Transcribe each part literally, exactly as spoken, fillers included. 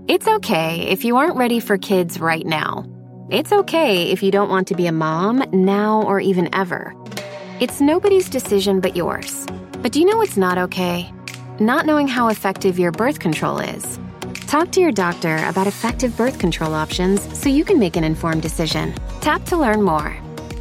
It's okay if you aren't ready for kids right now. It's okay if you don't want to be a mom now or even ever. It's nobody's decision but yours. But do you know what's not okay? Not knowing how effective your birth control is. Talk to your doctor about effective birth control options so you can make an informed decision. Tap to learn more.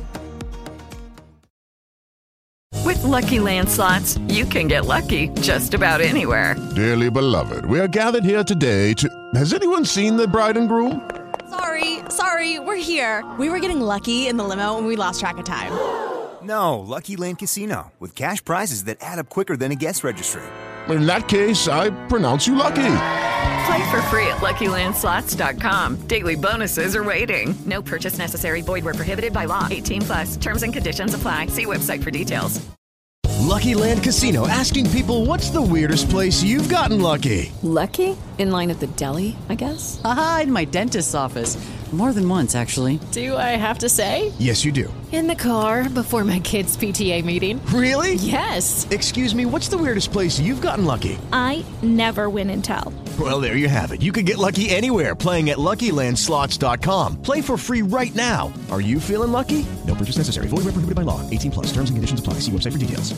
With Lucky Land Slots, you can get lucky just about anywhere. Dearly beloved, we are gathered here today to... Has anyone seen the bride and groom? Sorry, sorry, we're here. We were getting lucky in the limo and we lost track of time. No, Lucky Land Casino, with cash prizes that add up quicker than a guest registry. In that case, I pronounce you lucky. Play for free at Lucky Land Slots dot com. Daily bonuses are waiting. No purchase necessary. Void where prohibited by law. eighteen plus. Terms and conditions apply. See website for details. Lucky Land Casino, asking people, what's the weirdest place you've gotten lucky? Lucky? In line at the deli, I guess? Aha, in my dentist's office. More than once, actually. Do I have to say? Yes, you do. In the car before my kids' P T A meeting. Really? Yes. Excuse me, what's the weirdest place you've gotten lucky? I never win and tell. Well, there you have it. You can get lucky anywhere, playing at Lucky Land Slots dot com. Play for free right now. Are you feeling lucky? No purchase necessary. Void where prohibited by law. eighteen plus. Terms and conditions apply. See website for details.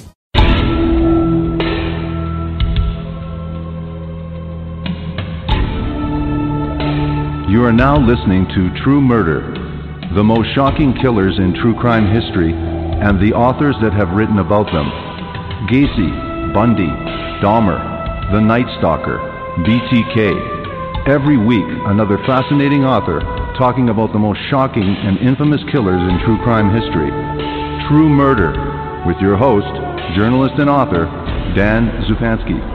You are now listening to True Murder, the most shocking killers in true crime history, and the authors that have written about them. Gacy, Bundy, Dahmer, The Night Stalker, B T K. Every week, another fascinating author talking about the most shocking and infamous killers in true crime history. True Murder, with your host, journalist and author, Dan Zupansky.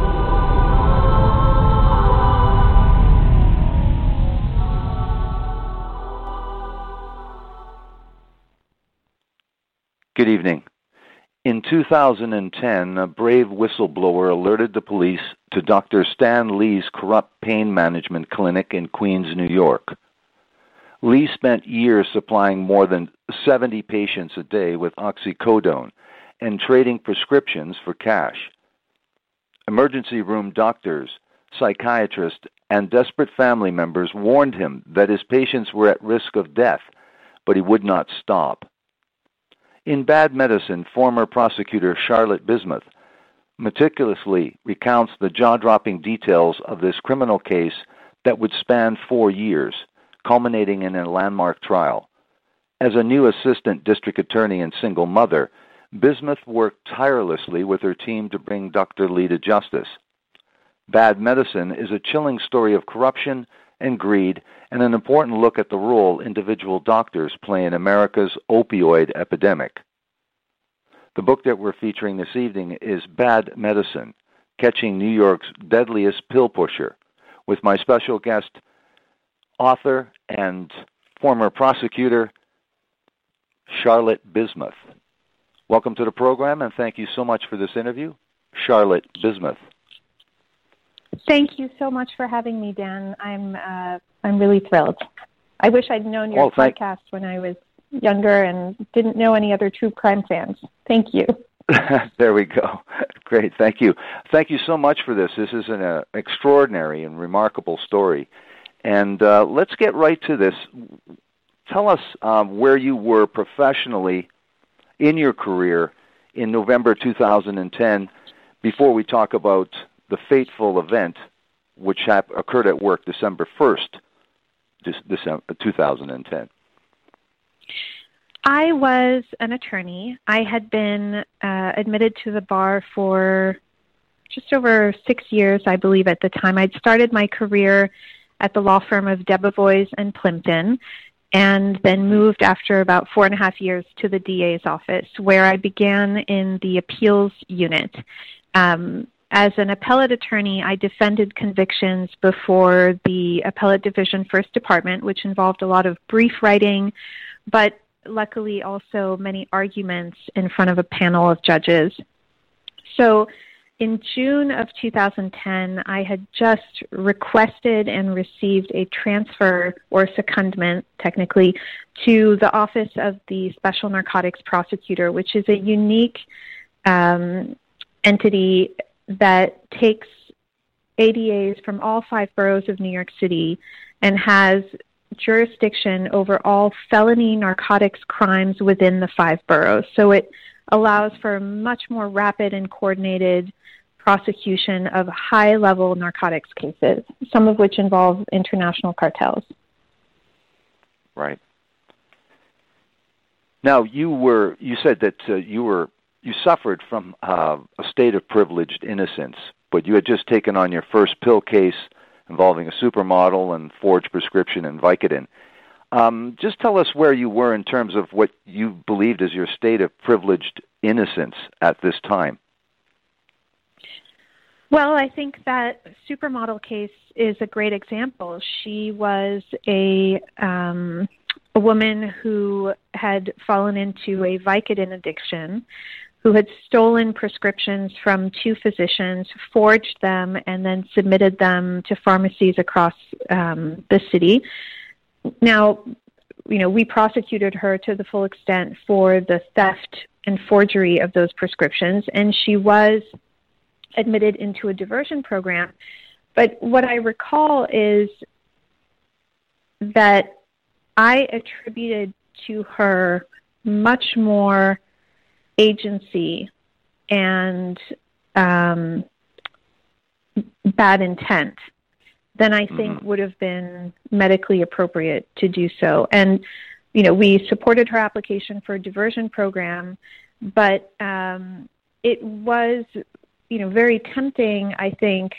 Good evening. In two thousand ten, a brave whistleblower alerted the police to Doctor Stan Lee's corrupt pain management clinic in Queens, New York. Lee spent years supplying more than seventy patients a day with oxycodone and trading prescriptions for cash. Emergency room doctors, psychiatrists, and desperate family members warned him that his patients were at risk of death, but he would not stop. In Bad Medicine, former prosecutor Charlotte Bismuth meticulously recounts the jaw-dropping details of this criminal case that would span four years, culminating in a landmark trial. As a new assistant district attorney and single mother, Bismuth worked tirelessly with her team to bring Doctor Lee to justice. Bad Medicine is a chilling story of corruption and greed, and an important look at the role individual doctors play in America's opioid epidemic. The book that we're featuring this evening is Bad Medicine, Catching New York's Deadliest Pill Pusher, with my special guest, author and former prosecutor, Charlotte Bismuth. Welcome to the program, and thank you so much for this interview, Charlotte Bismuth. Thank you so much for having me, Dan. I'm uh, I'm really thrilled. I wish I'd known your oh, thank- podcast when I was younger and didn't know any other true crime fans. Thank you. There we go. Great. Thank you. Thank you so much for this. This is an uh, extraordinary and remarkable story. And uh, let's get right to this. Tell us um, where you were professionally in your career in November two thousand ten before we talk about the fateful event which hap- occurred at work December first, December two thousand ten. I was an attorney. I had been uh, admitted to the bar for just over six years, I believe, at the time. I'd started my career at the law firm of Debevoise and Plimpton, and then moved after about four and a half years to the D A's office, where I began in the appeals unit. Um, As an appellate attorney, I defended convictions before the Appellate Division First Department, which involved a lot of brief writing, but luckily also many arguments in front of a panel of judges. So in June of two thousand ten, I had just requested and received a transfer or secondment, technically, to the Office of the Special Narcotics Prosecutor, which is a unique um, entity that takes A D As from all five boroughs of New York City and has jurisdiction over all felony narcotics crimes within the five boroughs. So it allows for much more rapid and coordinated prosecution of high-level narcotics cases, some of which involve international cartels. Right. Now, you were you said that uh, you were you suffered from uh, a state of privileged innocence, but you had just taken on your first pill case involving a supermodel and forged prescription and Vicodin. Um, just tell us where you were in terms of what you believed as your state of privileged innocence at this time. Well, I think that supermodel case is a great example. She was a um, a woman who had fallen into a Vicodin addiction, who had stolen prescriptions from two physicians, forged them, and then submitted them to pharmacies across um, the city. Now, you know, we prosecuted her to the full extent for the theft and forgery of those prescriptions, and she was admitted into a diversion program. But what I recall is that I attributed to her much more agency and um, bad intent than I think mm-hmm. would have been medically appropriate to do so. And, you know, we supported her application for a diversion program, but um, it was, you know, very tempting, I think,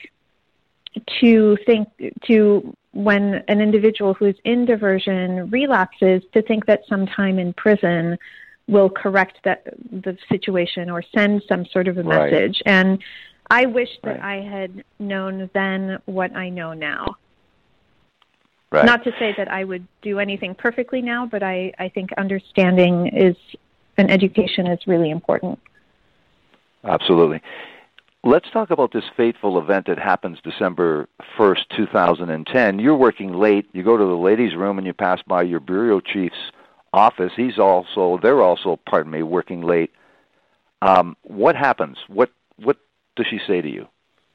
to think to when an individual who is in diversion relapses, to think that some time in prison will correct that the situation or send some sort of a right. message. And I wish that right. I had known then what I know now. Right. Not to say that I would do anything perfectly now, but I, I think understanding is and education is really important. Absolutely. Let's talk about this fateful event that happens December first, two thousand ten. You're working late. You go to the ladies' room and you pass by your bureau chief's office. He's also, they're also, pardon me, working late. Um, what happens? What what does she say to you?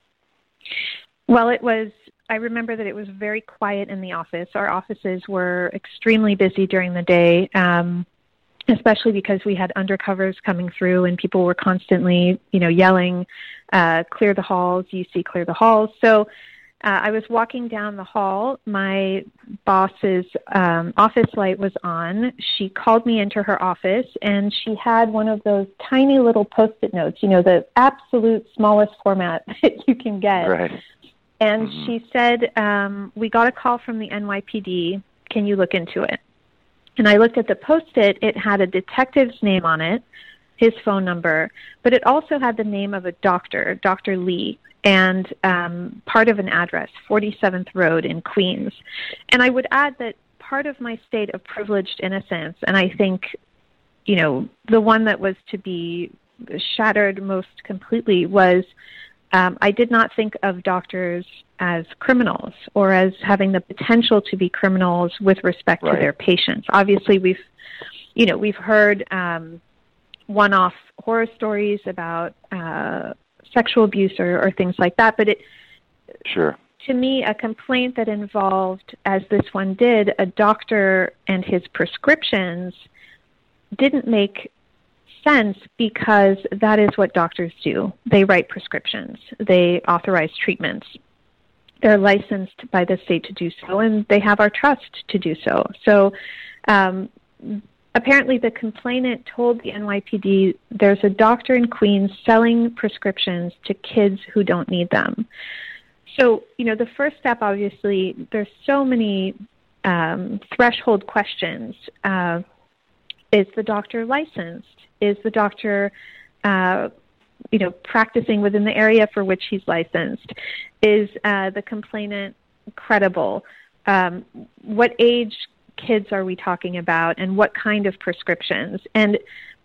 Well, it was, I remember that it was very quiet in the office. Our offices were extremely busy during the day, um, especially because we had undercovers coming through and people were constantly, you know, yelling, uh, clear the halls, U C, clear the halls. So uh, I was walking down the hall. My boss's um, office light was on. She called me into her office, and she had one of those tiny little Post-it notes, you know, the absolute smallest format that you can get. Right. And mm-hmm. she said, um, we got a call from the N Y P D. Can you look into it? And I looked at the Post-it. It had a detective's name on it, his phone number, but it also had the name of a doctor, Doctor Lee, and um, part of an address, forty-seventh Road in Queens. And I would add that part of my state of privileged innocence, and I think, you know, the one that was to be shattered most completely was um, I did not think of doctors as criminals or as having the potential to be criminals with respect right. to their patients. Obviously, we've, you know, we've heard um, one-off horror stories about uh, sexual abuse or, or things like that, but it, sure. to me, a complaint that involved, as this one did, a doctor and his prescriptions didn't make sense because that is what doctors do. They write prescriptions. They authorize treatments. They're licensed by the state to do so, and they have our trust to do so. So um, apparently the complainant told the N Y P D there's a doctor in Queens selling prescriptions to kids who don't need them. So, you know, the first step, obviously, there's so many um, threshold questions. Uh, is the doctor licensed? Is the doctor, uh, you know, practicing within the area for which he's licensed? Is uh, the complainant credible? Um, what age kids are we talking about, and what kind of prescriptions? And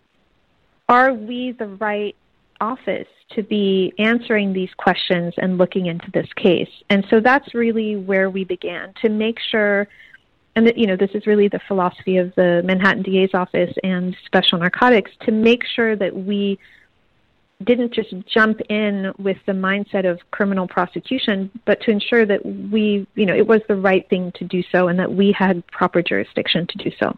are we the right office to be answering these questions and looking into this case? And so that's really where we began, to make sure, and that, you know, this is really the philosophy of the Manhattan D A's office and Special Narcotics, to make sure that we didn't just jump in with the mindset of criminal prosecution, but to ensure that we, you know, it was the right thing to do so and that we had proper jurisdiction to do so.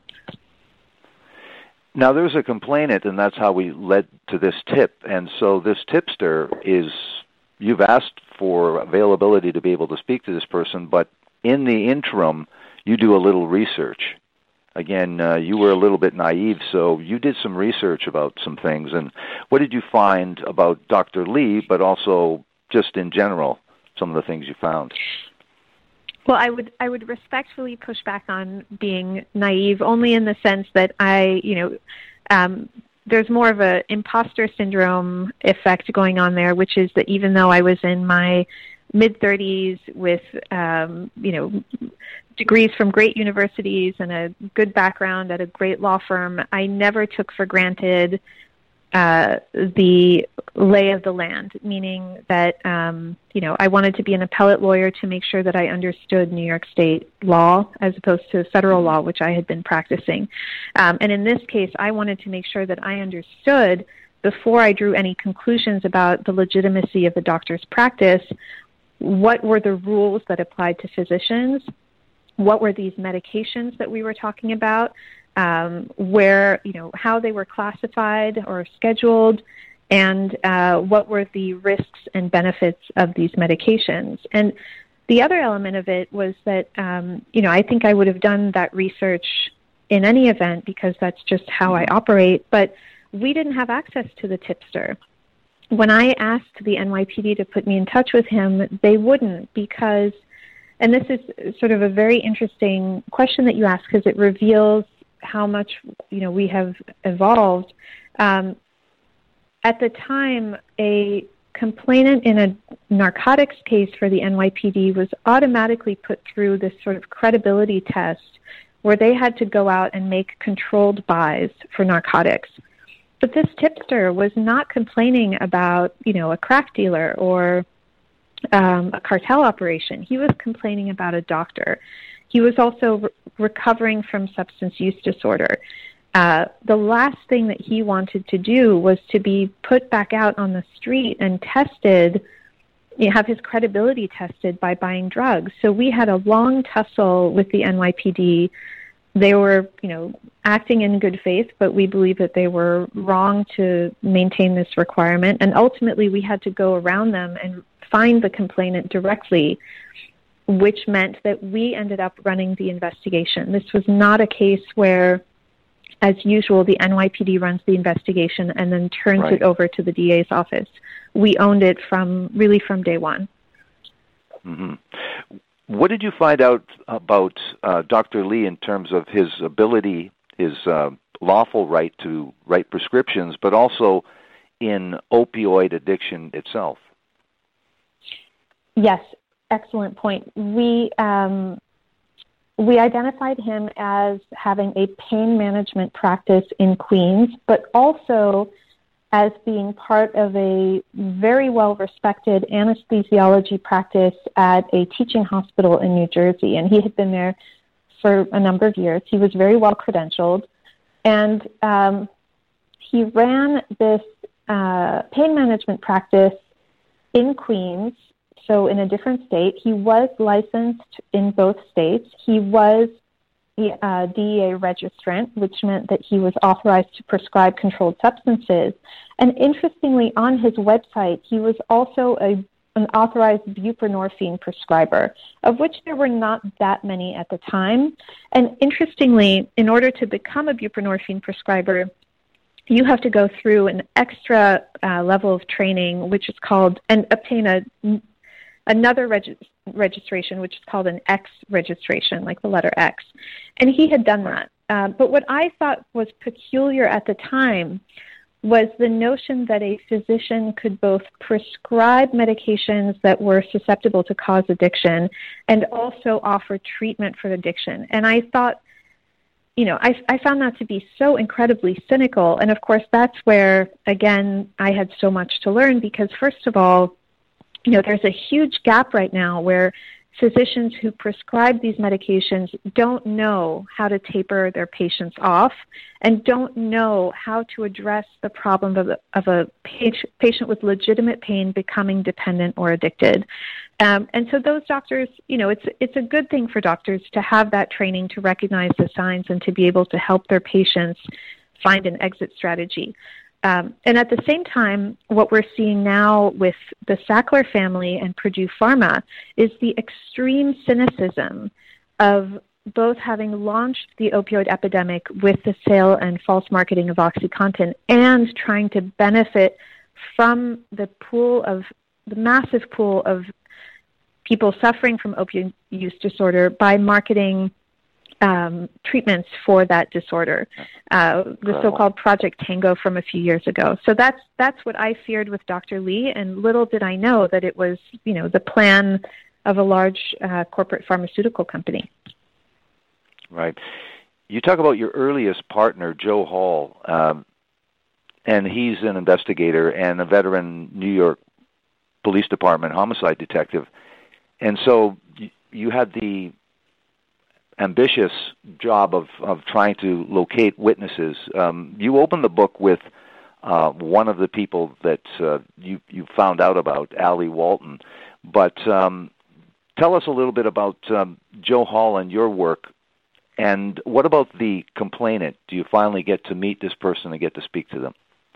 Now, there's a complainant, and that's how we led to this tip. And so this tipster is, you've asked for availability to be able to speak to this person, but in the interim, you do a little research. Again, uh, you were a little bit naive, so you did some research about some things. And what did you find about Doctor Lee, but also just in general, some of the things you found? Well, I would I would respectfully push back on being naive, only in the sense that I, you know, um, there's more of a imposter syndrome effect going on there, which is that even though I was in my mid-thirties with, um, you know, degrees from great universities and a good background at a great law firm, I never took for granted uh, the lay of the land, meaning that, um, you know, I wanted to be an appellate lawyer to make sure that I understood New York State law as opposed to federal law, which I had been practicing. Um, and in this case, I wanted to make sure that I understood, before I drew any conclusions about the legitimacy of the doctor's practice, what were the rules that applied to physicians, what were these medications that we were talking about, um, where, you know, how they were classified or scheduled, and uh, what were the risks and benefits of these medications. And the other element of it was that, um, you know, I think I would have done that research in any event because that's just how I operate, but we didn't have access to the tipster. When I asked the N Y P D to put me in touch with him, they wouldn't because, and this is sort of a very interesting question that you ask because it reveals how much, you know, we have evolved. Um, at the time, a complainant in a narcotics case for the N Y P D was automatically put through this sort of credibility test where they had to go out and make controlled buys for narcotics. But this tipster was not complaining about, you know, a crack dealer or um, a cartel operation. He was complaining about a doctor. He was also re- recovering from substance use disorder. Uh, the last thing that he wanted to do was to be put back out on the street and tested, you know, have his credibility tested by buying drugs. So we had a long tussle with the N Y P D. They were, you know, acting in good faith, but we believe that they were wrong to maintain this requirement. And ultimately, we had to go around them and find the complainant directly, which meant that we ended up running the investigation. This was not a case where, as usual, the N Y P D runs the investigation and then turns right. it over to the D A's office. We owned it from really from day one. Mm-hmm. What did you find out about uh, Doctor Lee in terms of his ability, his uh, lawful right to write prescriptions, but also in opioid addiction itself? Yes, excellent point. We um, we identified him as having a pain management practice in Queens, but also as being part of a very well-respected anesthesiology practice at a teaching hospital in New Jersey. And he had been there for a number of years. He was very well-credentialed. And um, he ran this uh, pain management practice in Queens, so in a different state. He was licensed in both states. He was Uh, D E A registrant, which meant that he was authorized to prescribe controlled substances. And interestingly, on his website, he was also a, an authorized buprenorphine prescriber, of which there were not that many at the time. And interestingly, in order to become a buprenorphine prescriber, you have to go through an extra uh, level of training, which is called, and obtain a another reg- registration, which is called an X registration, like the letter X. And he had done that. Uh, but what I thought was peculiar at the time was the notion that a physician could both prescribe medications that were susceptible to cause addiction and also offer treatment for addiction. And I thought, you know, I, I found that to be so incredibly cynical. And of course, that's where, again, I had so much to learn because, first of all, you know, there's a huge gap right now where physicians who prescribe these medications don't know how to taper their patients off and don't know how to address the problem of, of a patient with legitimate pain becoming dependent or addicted. Um, and so those doctors, you know, it's it's a good thing for doctors to have that training to recognize the signs and to be able to help their patients find an exit strategy. Um, and at the same time, what we're seeing now with the Sackler family and Purdue Pharma is the extreme cynicism of both having launched the opioid epidemic with the sale and false marketing of OxyContin and trying to benefit from the pool of, the massive pool of people suffering from opioid use disorder by marketing Um, treatments for that disorder, uh, the so-called Project Tango from a few years ago. So that's that's what I feared with Doctor Lee, and little did I know that it was, you know, the plan of a large uh, corporate pharmaceutical company. Right. You talk about your earliest partner, Joe Hall, um, and he's an investigator and a veteran New York Police Department homicide detective, and so you, you had the ambitious job of, of trying to locate witnesses. Um, you open the book with uh, one of the people that uh, you, you found out about, Allie Walton. But um, tell us a little bit about um, Joe Hall and your work, and what about the complainant? Do you finally get to meet this person and get to speak to them?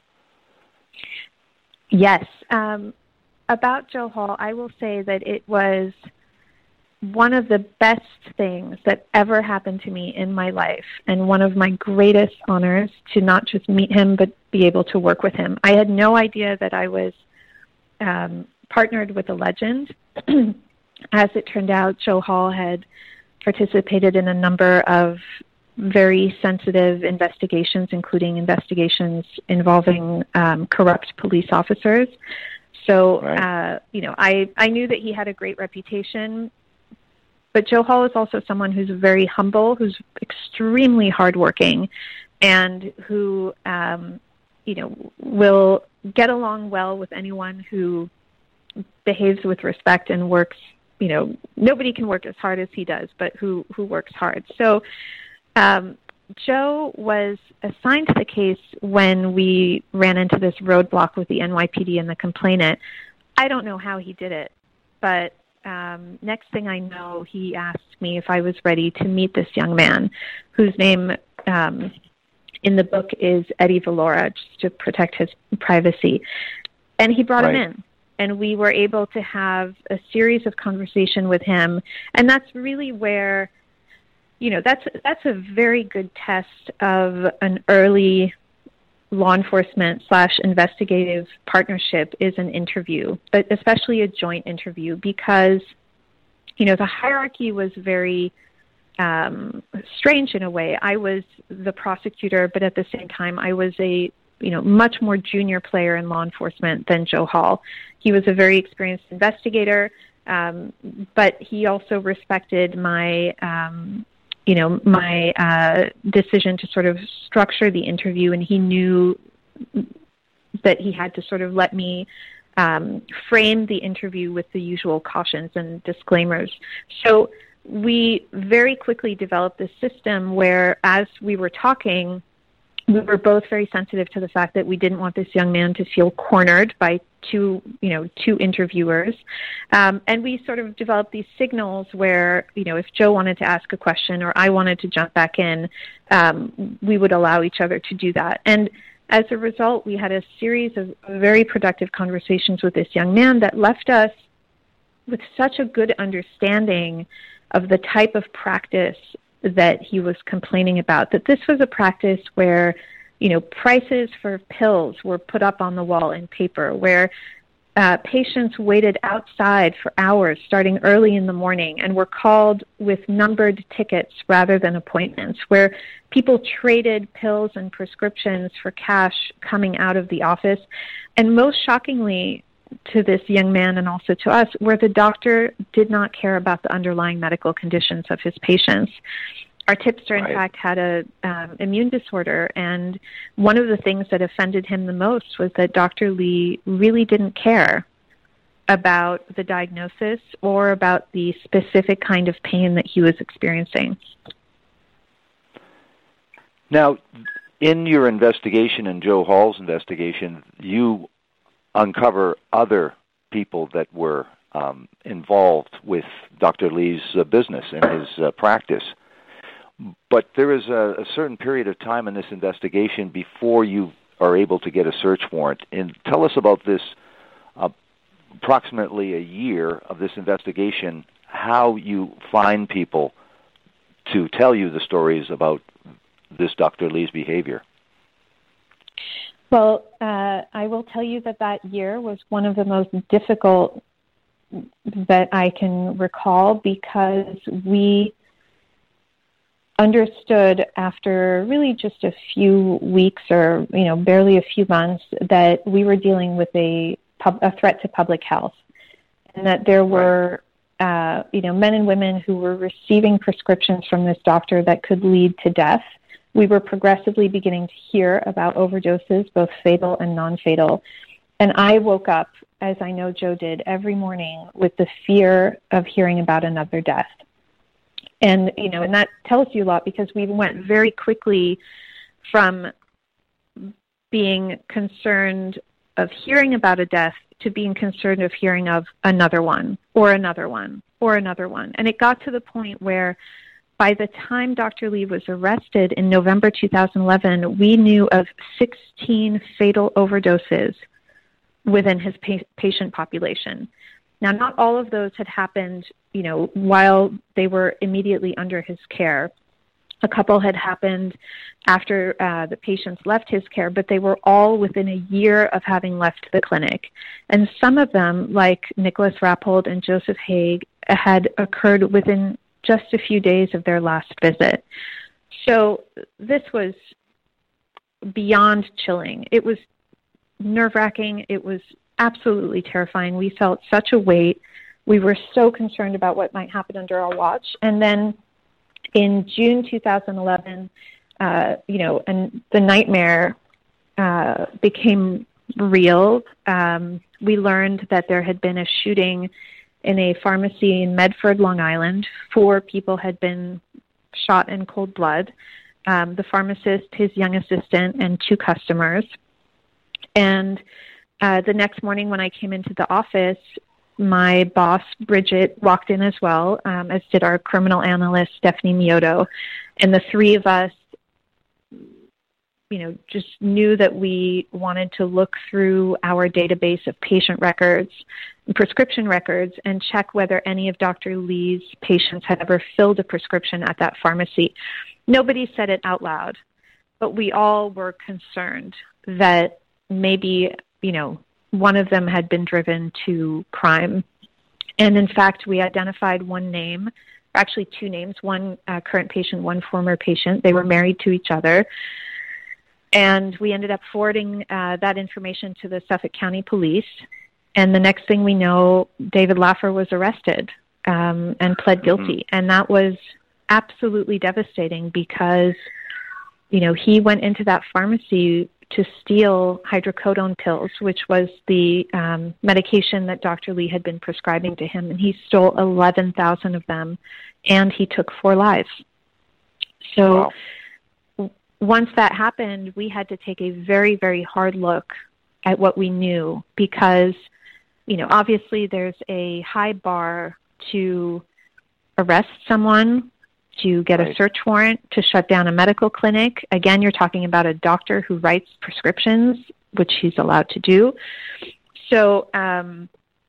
Yes. Um, about Joe Hall, I will say that it was one of the best things that ever happened to me in my life, and one of my greatest honors to not just meet him, but be able to work with him. I had no idea that I was um, partnered with a legend. As it turned out, Joe Hall had participated in a number of very sensitive investigations, including investigations involving um, corrupt police officers. So, right. uh, you know, I, I knew that he had a great reputation. But Joe Hall is also someone who's very humble, who's extremely hardworking, and who, um, you know, will get along well with anyone who behaves with respect and works. You know, nobody can work as hard as he does, but who who works hard. So um, Joe was assigned to the case when we ran into this roadblock with the N Y P D and the complainant. I don't know how he did it, but Um, next thing I know, he asked me if I was ready to meet this young man, whose name um, in the book is Eddie Valora, just to protect his privacy. And he brought right. him in, and we were able to have a series of conversation with him. And that's really where, you know, that's that's a very good test of an early law enforcement slash investigative partnership is an interview, but especially a joint interview, because, you know, the hierarchy was very um, strange in a way. I was the prosecutor, but at the same time, I was a, you know, much more junior player in law enforcement than Joe Hall. He was a very experienced investigator, um, but he also respected my um you know, my uh, decision to sort of structure the interview, and he knew that he had to sort of let me um, frame the interview with the usual cautions and disclaimers. So we very quickly developed this system where, as we were talking, we were both very sensitive to the fact that we didn't want this young man to feel cornered by two, you know, two interviewers. Um, and we sort of developed these signals where, you know, if Joe wanted to ask a question or I wanted to jump back in, um, we would allow each other to do that. And as a result, we had a series of very productive conversations with this young man that left us with such a good understanding of the type of practice that he was complaining about, that this was a practice where, you know, prices for pills were put up on the wall in paper, where uh, patients waited outside for hours starting early in the morning and were called with numbered tickets rather than appointments, where people traded pills and prescriptions for cash coming out of the office. And most shockingly to this young man and also to us, where the doctor did not care about the underlying medical conditions of his patients. Our tipster, in right. fact, had a um, immune disorder, and one of the things that offended him the most was that Doctor Lee really didn't care about the diagnosis or about the specific kind of pain that he was experiencing. Now, in your investigation, in Joe Hall's investigation, you uncover other people that were um, involved with Doctor Lee's uh, business and his uh, practice. But there is a, a certain period of time in this investigation before you are able to get a search warrant. And tell us about this uh, approximately a year of this investigation, how you find people to tell you the stories about this Doctor Lee's behavior. Well, uh, I will tell you that that year was one of the most difficult that I can recall, because we understood after really just a few weeks or, you know, barely a few months that we were dealing with a, pub, a threat to public health, and that there were, uh, you know, men and women who were receiving prescriptions from this doctor that could lead to death. We were progressively beginning to hear about overdoses, both fatal and non-fatal. And I woke up, as I know Joe did, every morning with the fear of hearing about another death. And, you know, and that tells you a lot, because we went very quickly from being concerned of hearing about a death to being concerned of hearing of another one or another one or another one. And it got to the point where by the time Doctor Lee was arrested in November two thousand eleven, we knew of sixteen fatal overdoses within his pa- patient population. Now, not all of those had happened, you know, while they were immediately under his care. A couple had happened after uh, the patients left his care, but they were all within a year of having left the clinic. And some of them, like Nicholas Rappold and Joseph Haig, had occurred within just a few days of their last visit. So this was beyond chilling. It was nerve-wracking. It was absolutely terrifying. We felt such a weight. We were so concerned about what might happen under our watch. And then in June two thousand eleven, uh, you know, and the nightmare uh, became real. Um, we learned that there had been a shooting in a pharmacy in Medford, Long Island. Four people had been shot in cold blood. Um, the pharmacist, his young assistant, and two customers. And uh, the next morning when I came into the office, my boss, Bridget, walked in as well, um, as did our criminal analyst, Stephanie Mioto. And the three of us, you know, just knew that we wanted to look through our database of patient records and prescription records and check whether any of Doctor Lee's patients had ever filled a prescription at that pharmacy. Nobody said it out loud, but we all were concerned that maybe, you know, one of them had been driven to crime. And in fact, we identified one name, actually two names, one uh, current patient, one former patient. They were married to each other. And we ended up forwarding uh, that information to the Suffolk County Police. And the next thing we know, David Laffer was arrested um, and pled guilty. Mm-hmm. And that was absolutely devastating because, you know, he went into that pharmacy to steal hydrocodone pills, which was the um, medication that Doctor Lee had been prescribing to him. And he stole eleven thousand of them, and he took four lives. So wow. Once that happened, we had to take a very, very hard look at what we knew because, you know, obviously there's a high bar to arrest someone, to get right. a search warrant, to shut down a medical clinic. Again, you're talking about a doctor who writes prescriptions, which he's allowed to do. So um,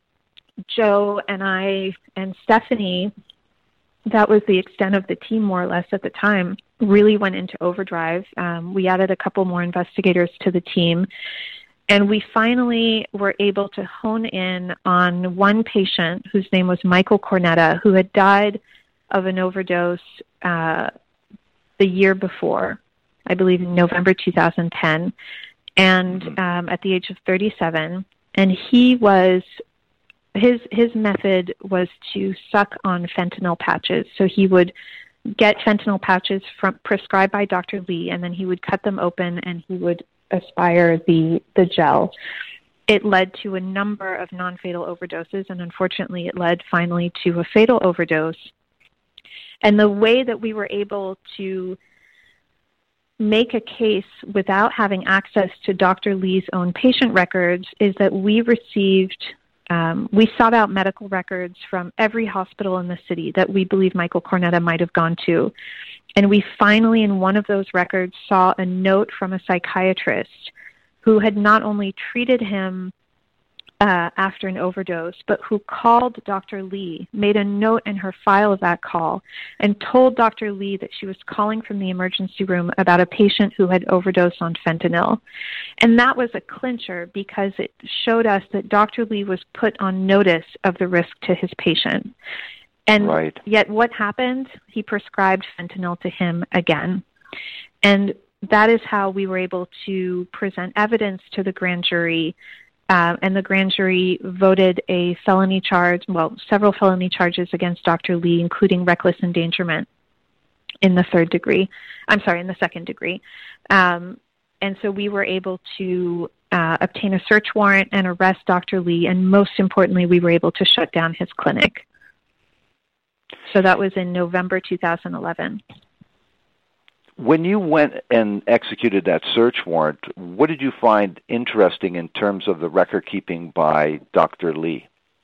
Joe and I and Stephanie, that was the extent of the team more or less at the time, really went into overdrive. Um, we added a couple more investigators to the team. And we finally were able to hone in on one patient whose name was Michael Cornetta, who had died of an overdose uh, the year before, I believe in November two thousand ten, and um, at the age of thirty-seven. And he was, his his method was to suck on fentanyl patches. So he would get fentanyl patches from prescribed by Doctor Lee, and then he would cut them open and he would aspire the, the gel. it led to a number of non-fatal overdoses, and unfortunately it led finally to a fatal overdose. And the way that we were able to make a case without having access to Doctor Lee's own patient records is that we received, um, we sought out medical records from every hospital in the city that we believe Michael Cornetta might have gone to. And we finally, in one of those records, saw a note from a psychiatrist who had not only treated him uh, after an overdose, but who called Doctor Lee, made a note in her file of that call, and told Doctor Lee that she was calling from the emergency room about a patient who had overdosed on fentanyl. And that was a clincher because it showed us that Doctor Lee was put on notice of the risk to his patient. And right. Yet what happened? He prescribed fentanyl to him again. And that is how we were able to present evidence to the grand jury. Uh, and the grand jury voted a felony charge, well, several felony charges against Doctor Lee, including reckless endangerment in the third degree. I'm sorry, in the second degree. Um, and so we were able to uh, obtain a search warrant and arrest Doctor Lee. And most importantly, we were able to shut down his clinic. So that was in November two thousand eleven. When you went and executed that search warrant, what did you find interesting in terms of the record keeping by Doctor Lee?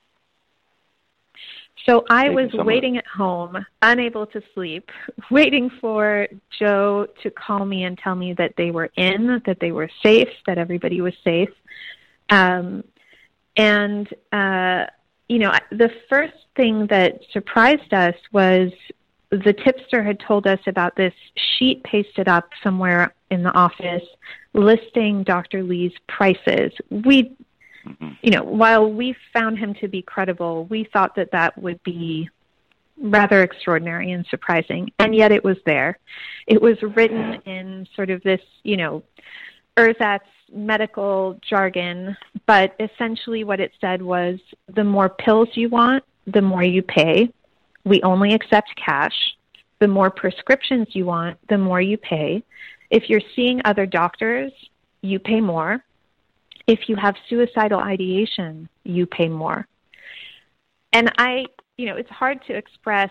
So I was waiting at home, unable to sleep, waiting for Joe to call me and tell me that they were in, that they were safe, that everybody was safe. Um, and, uh, you know, the first thing that surprised us was the tipster had told us about this sheet pasted up somewhere in the office listing Doctor Lee's prices. We, you know, while we found him to be credible, we thought that that would be rather extraordinary and surprising. And yet it was there. It was written in sort of this, you know, ersatz medical jargon, but essentially what it said was the more pills you want, the more you pay. We only accept cash. The more prescriptions you want, the more you pay. If you're seeing other doctors, you pay more. If you have suicidal ideation, you pay more. And I, you know, it's hard to express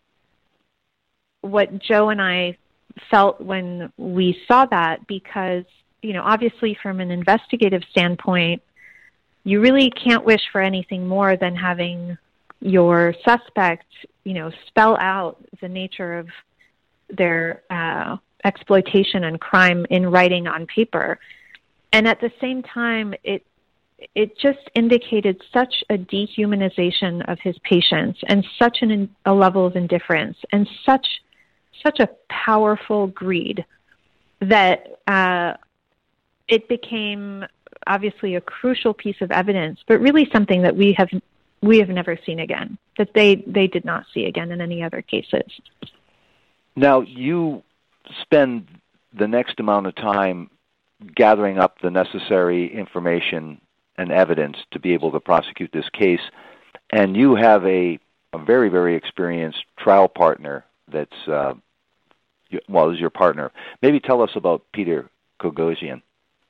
what Joe and I felt when we saw that because, you know, obviously from an investigative standpoint, you really can't wish for anything more than having your suspect, you know, spell out the nature of their uh, exploitation and crime in writing on paper. And at the same time, it it just indicated such a dehumanization of his patients and such an, a level of indifference and such such a powerful greed that uh, it became obviously a crucial piece of evidence, but really something that we have we have never seen again, that they, they did not see again in any other cases. Now, you spend the next amount of time gathering up the necessary information and evidence to be able to prosecute this case, and you have a, a very, very experienced trial partner that's, uh, well, is your partner. Maybe tell us about Peter Kogosian.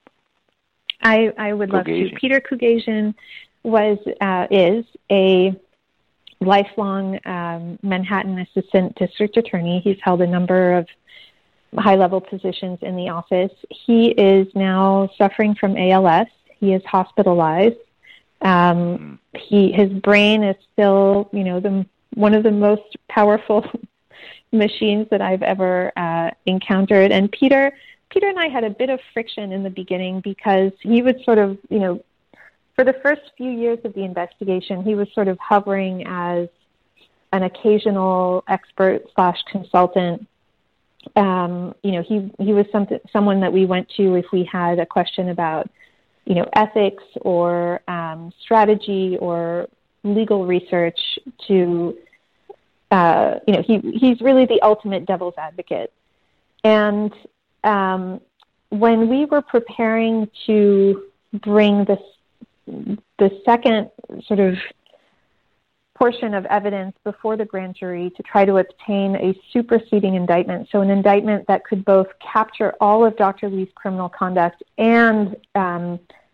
I, I would love to. Peter Kogosian was uh, is a lifelong um, Manhattan assistant district attorney. He's held a number of high-level positions in the office. He is now suffering from A L S. He is hospitalized. Um, he his brain is still, you know, the one of the most powerful machines that I've ever uh, encountered. And Peter, Peter and I had a bit of friction in the beginning because he would sort of, you know, for the first few years of the investigation, he was sort of hovering as an occasional expert slash consultant. Um, you know, he he was something someone that we went to if we had a question about, you know, ethics or um, strategy or legal research. To uh, you know, he he's really the ultimate devil's advocate. And um, when we were preparing to bring this the second sort of portion of evidence before the grand jury to try to obtain a superseding indictment, so an indictment that could both capture all of Doctor Lee's criminal conduct and um,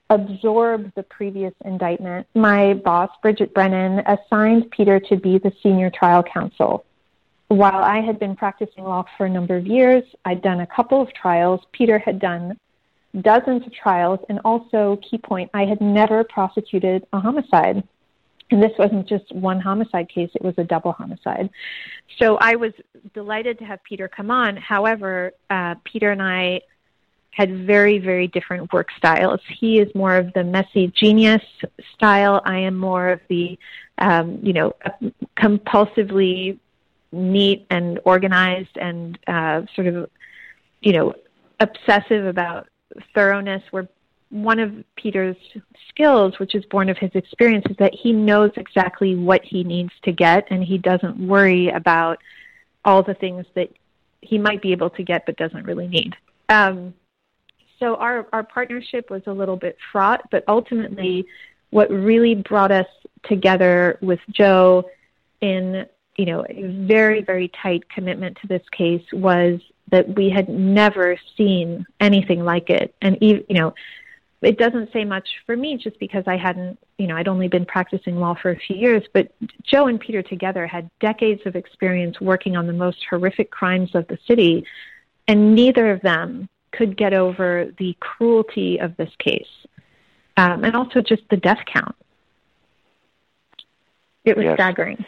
absorb the previous indictment, my boss, Bridget Brennan, assigned Peter to be the senior trial counsel. While I had been practicing law for a number of years, I'd done a couple of trials. Peter had done dozens of trials, and also, key point, I had never prosecuted a homicide. And this wasn't just one homicide case, it was a double homicide. So I was delighted to have Peter come on. However, uh, Peter and I had very, very different work styles. He is more of the messy genius style. I am more of the, um, you know, compulsively neat and organized and uh, sort of, you know, obsessive about thoroughness. Where one of Peter's skills, which is born of his experience, is that he knows exactly what he needs to get, and he doesn't worry about all the things that he might be able to get but doesn't really need. Um, so our, our partnership was a little bit fraught, but ultimately what really brought us together with Joe in, you know, a very, very tight commitment to this case was that we had never seen anything like it. And, you know, it doesn't say much for me just because I hadn't, you know, I'd only been practicing law for a few years, but Joe and Peter together had decades of experience working on the most horrific crimes of the city, and neither of them could get over the cruelty of this case, um, and also just the death count. It was yes. staggering.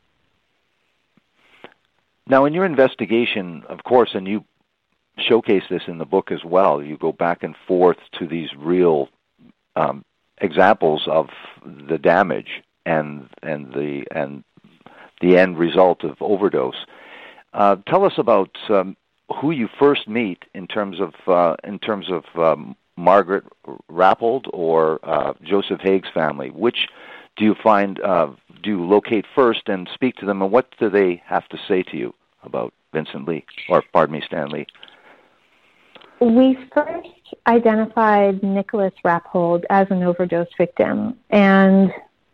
Now, in your investigation, of course, and you showcase this in the book as well, you go back and forth to these real um, examples of the damage and and the and the end result of overdose. Uh, tell us about um, who you first meet in terms of uh, in terms of um, Margaret Rappold or uh, Joseph Haig's family. Which do you find uh, do you locate first and speak to them, and what do they have to say to you about Vincent Lee, or pardon me, Stan Lee? We first identified Nicholas Rappold as an overdose victim, and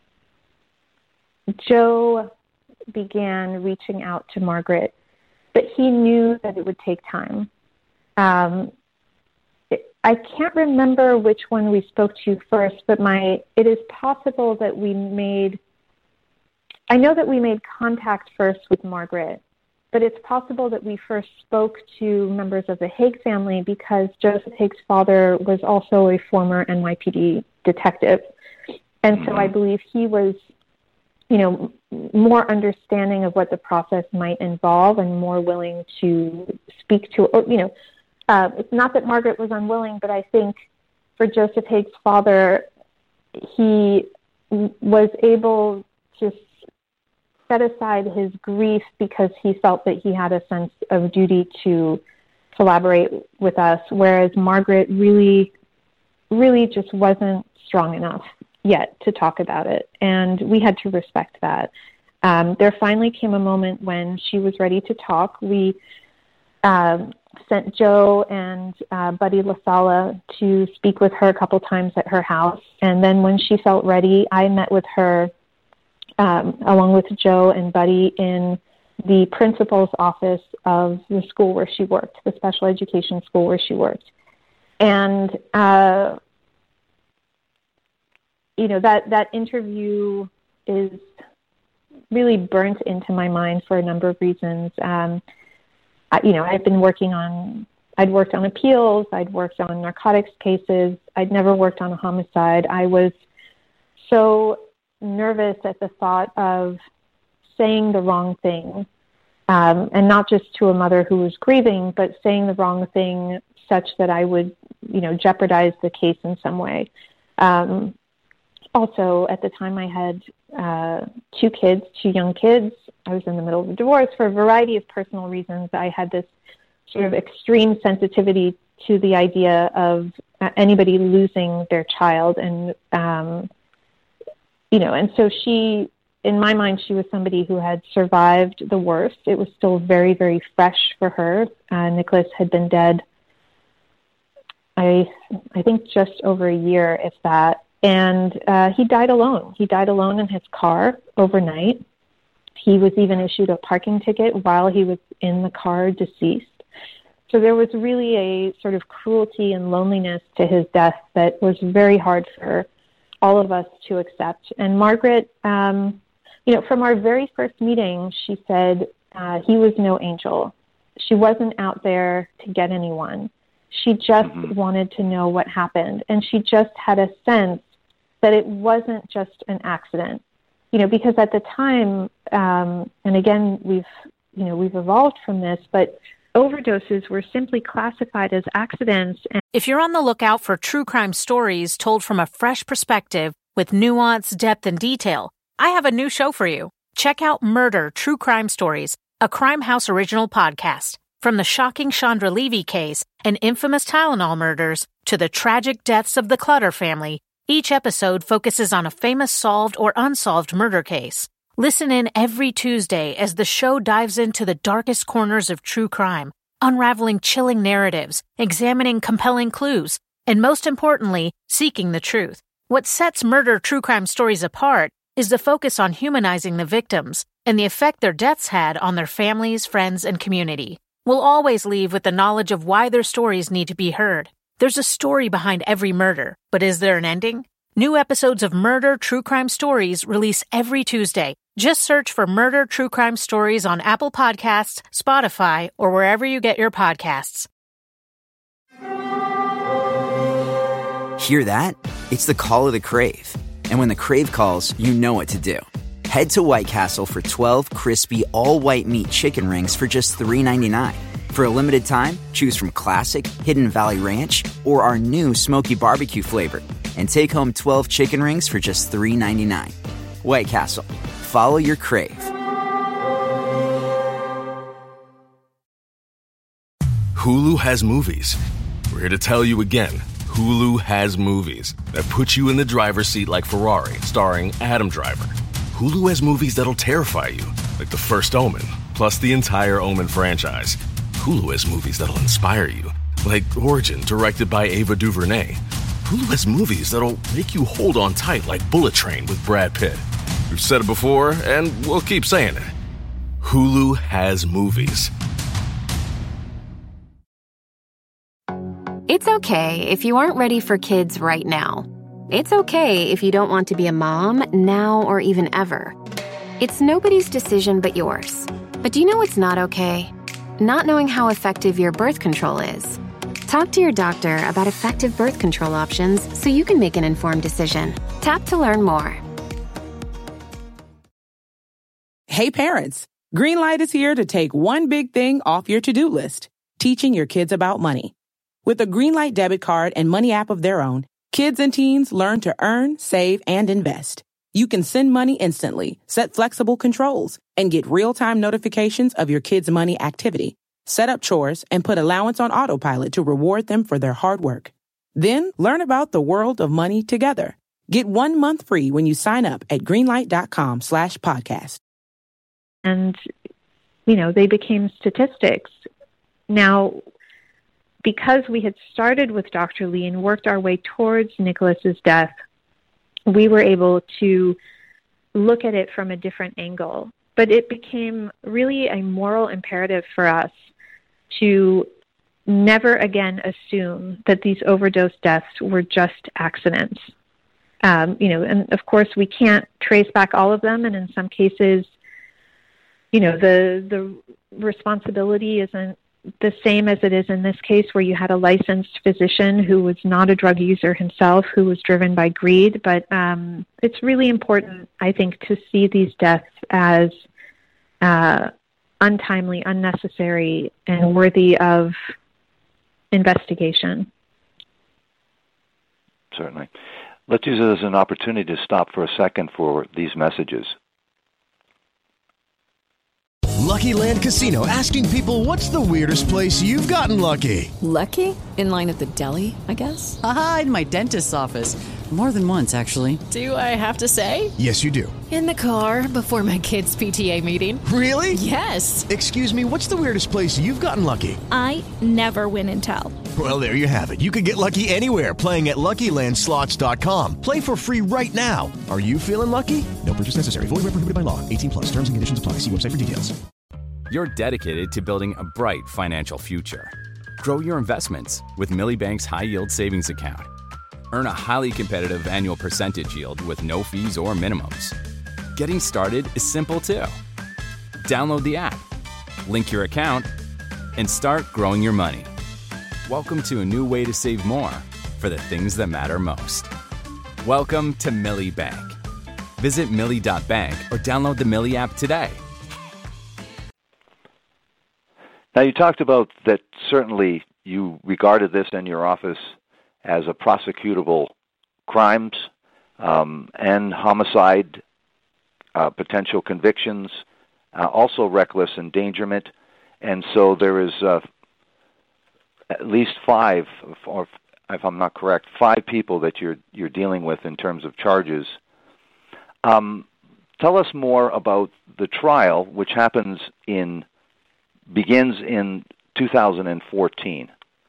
Joe began reaching out to Margaret, but he knew that it would take time. Um, it, I can't remember which one we spoke to first, but my it is possible that we made, I know that we made contact first with Margaret, but it's possible that we first spoke to members of the Haig family because Joseph Haig's father was also a former N Y P D detective. And so I believe he was, you know, more understanding of what the process might involve and more willing to speak to, or, you know, uh, it's not that Margaret was unwilling, but I think for Joseph Haig's father, he was able to set aside his grief because he felt that he had a sense of duty to collaborate with us, whereas Margaret really, really just wasn't strong enough yet to talk about it, and we had to respect that. Um, there finally came a moment when she was ready to talk. We uh, sent Joe and uh, Buddy LaSala to speak with her a couple times at her house, and then when she felt ready, I met with her Um, along with Joe and Buddy in the principal's office of the school where she worked, the special education school where she worked. And, uh, you know, that, that interview is really burnt into my mind for a number of reasons. Um, I, you know, I've been working on, I'd worked on appeals, I'd worked on narcotics cases, I'd never worked on a homicide. I was so nervous at the thought of saying the wrong thing, um, and not just to a mother who was grieving, but saying the wrong thing such that I would, you know, jeopardize the case in some way. Um, also, at the time, I had uh, two kids, two young kids. I was in the middle of a divorce for a variety of personal reasons. I had this sort of extreme sensitivity to the idea of uh, anybody losing their child, and um, you know, and so she, in my mind, she was somebody who had survived the worst. It was still very, very fresh for her. Uh, Nicholas had been dead, I, I think, just over a year, if that. And uh, he died alone. He died alone in his car overnight. He was even issued a parking ticket while he was in the car, deceased. So there was really a sort of cruelty and loneliness to his death that was very hard for all of us to accept. And Margaret, um, you know, from our very first meeting, she said uh, he was no angel. She wasn't out there to get anyone. She just mm-hmm. wanted to know what happened. And she just had a sense that it wasn't just an accident. You know, because at the time, um, and again, we've, you know, we've evolved from this, but overdoses were simply classified as accidents. And if you're on the lookout for true crime stories told from a fresh perspective with nuance, depth, and detail, I have a new show for you. Check out Murder, True Crime Stories, a Crime House original podcast. From the shocking Chandra Levy case and infamous Tylenol murders to the tragic deaths of the Clutter family, each episode focuses on a famous solved or unsolved murder case. Listen in every Tuesday as the show dives into the darkest corners of true crime, unraveling chilling narratives, examining compelling clues, and most importantly, seeking the truth. What sets Murder True Crime Stories apart is the focus on humanizing the victims and the effect their deaths had on their families, friends, and community. We'll always leave with the knowledge of why their stories need to be heard. There's a story behind every murder, but is there an ending? New episodes of Murder True Crime Stories release every Tuesday. Just search for Murder True Crime Stories on Apple Podcasts, Spotify, or wherever you get your podcasts. Hear that? It's the call of the Crave. And when the Crave calls, you know what to do. Head to White Castle for twelve crispy, all-white meat chicken rings for just three ninety-nine. For a limited time, choose from Classic, Hidden Valley Ranch, or our new Smoky Barbecue flavor. And take home twelve chicken rings for just three ninety-nine. White Castle. Follow your crave. Hulu has movies. We're here to tell you again, Hulu has movies that put you in the driver's seat like Ferrari, starring Adam Driver. Hulu has movies that'll terrify you, like The First Omen, plus the entire Omen franchise. Hulu has movies that'll inspire you, like Origin, directed by Ava DuVernay. Hulu has movies that'll make you hold on tight like Bullet Train with Brad Pitt. We've said it before, and we'll keep saying it. Hulu has movies. It's okay if you aren't ready for kids right now. It's okay if you don't want to be a mom now or even ever. It's nobody's decision but yours. But do you know what's not okay? Not knowing how effective your birth control is. Talk to your doctor about effective birth control options so you can make an informed decision. Tap to learn more. Hey parents, Greenlight is here to take one big thing off your to-do list, teaching your kids about money. With a Greenlight debit card and money app of their own, kids and teens learn to earn, save, and invest. You can send money instantly, set flexible controls, and get real-time notifications of your kids' money activity. Set up chores and put allowance on autopilot to reward them for their hard work. Then learn about the world of money together. Get one month free when you sign up at greenlight.com slash podcast. And, you know, they became statistics. Now, because we had started with Doctor Lee and worked our way towards Nicholas's death, we were able to look at it from a different angle. But it became really a moral imperative for us to never again assume that these overdose deaths were just accidents. Um, you know, and of course we can't trace back all of them, and in some cases, you know, the the responsibility isn't the same as it is in this case, where you had a licensed physician who was not a drug user himself, who was driven by greed. But um, it's really important, I think, to see these deaths as uh, untimely, unnecessary, and worthy of investigation. Certainly. Let's use it as an opportunity to stop for a second for these messages. Lucky Land Casino, asking people, what's the weirdest place you've gotten lucky? Lucky? In line at the deli, I guess? Aha, in my dentist's office. More than once, actually. Do I have to say? Yes, you do. In the car before my kids' P T A meeting. Really? Yes. Excuse me, what's the weirdest place you've gotten lucky? I never win and tell. Well, there you have it. You can get lucky anywhere, playing at Lucky Land Slots dot com. Play for free right now. Are you feeling lucky? No purchase necessary. Void where prohibited by law. eighteen plus. Terms and conditions apply. See website for details. You're dedicated to building a bright financial future. Grow your investments with Millie Bank's High Yield Savings Account. Earn a highly competitive annual percentage yield with no fees or minimums. Getting started is simple too. Download the app, link your account, and start growing your money. Welcome to a new way to save more for the things that matter most. Welcome to Millie Bank. Visit millie dot bank or download the Millie app today. Now, you talked about that certainly you regarded this in your office as a prosecutable crimes um, and homicide, uh, potential convictions, uh, also reckless endangerment. And so there is uh, at least five, or if I'm not correct, five people that you're you're dealing with in terms of charges. Um, tell us more about the trial, which happens in begins in two thousand fourteen.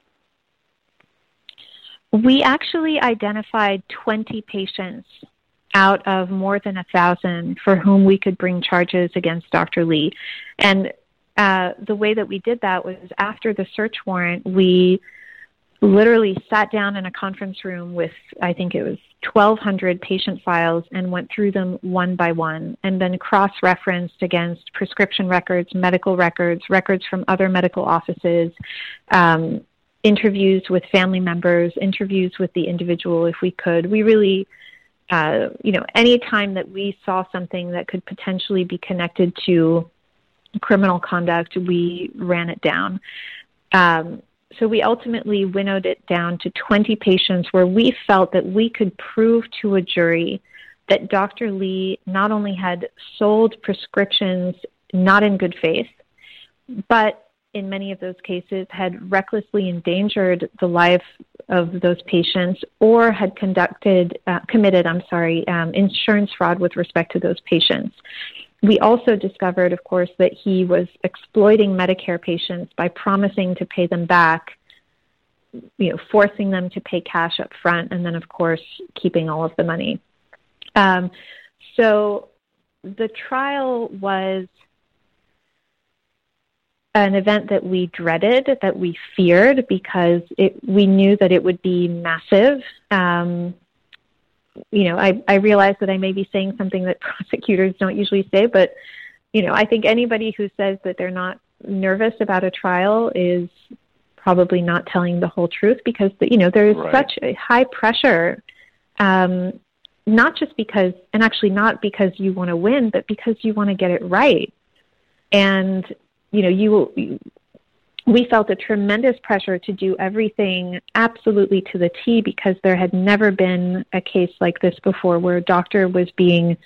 We actually identified twenty patients out of more than a thousand for whom we could bring charges against Doctor Lee. And uh, the way that we did that was after the search warrant, we literally sat down in a conference room with, I think it was twelve hundred patient files, and went through them one by one, and then cross-referenced against prescription records, medical records, records from other medical offices, um, interviews with family members, interviews with the individual if we could. We really, uh, you know, any time that we saw something that could potentially be connected to criminal conduct, we ran it down. Um, So we ultimately winnowed it down to twenty patients where we felt that we could prove to a jury that Doctor Lee not only had sold prescriptions not in good faith, but in many of those cases had recklessly endangered the life of those patients, or had conducted, uh, committed, I'm sorry, um, insurance fraud with respect to those patients. We also discovered, of course, that he was exploiting Medicare patients by promising to pay them back, you know, forcing them to pay cash up front, and then, of course, keeping all of the money. Um, so the trial was an event that we dreaded, that we feared, because it, we knew that it would be massive. Um, you know, I, I realize that I may be saying something that prosecutors don't usually say, but, you know, I think anybody who says that they're not nervous about a trial is probably not telling the whole truth, because, you know, there's right. such a high pressure, um, not just because, and actually not because you want to win, but because you want to get it right. And, you know, you, you we felt a tremendous pressure to do everything absolutely to the T, because there had never been a case like this before where a doctor was being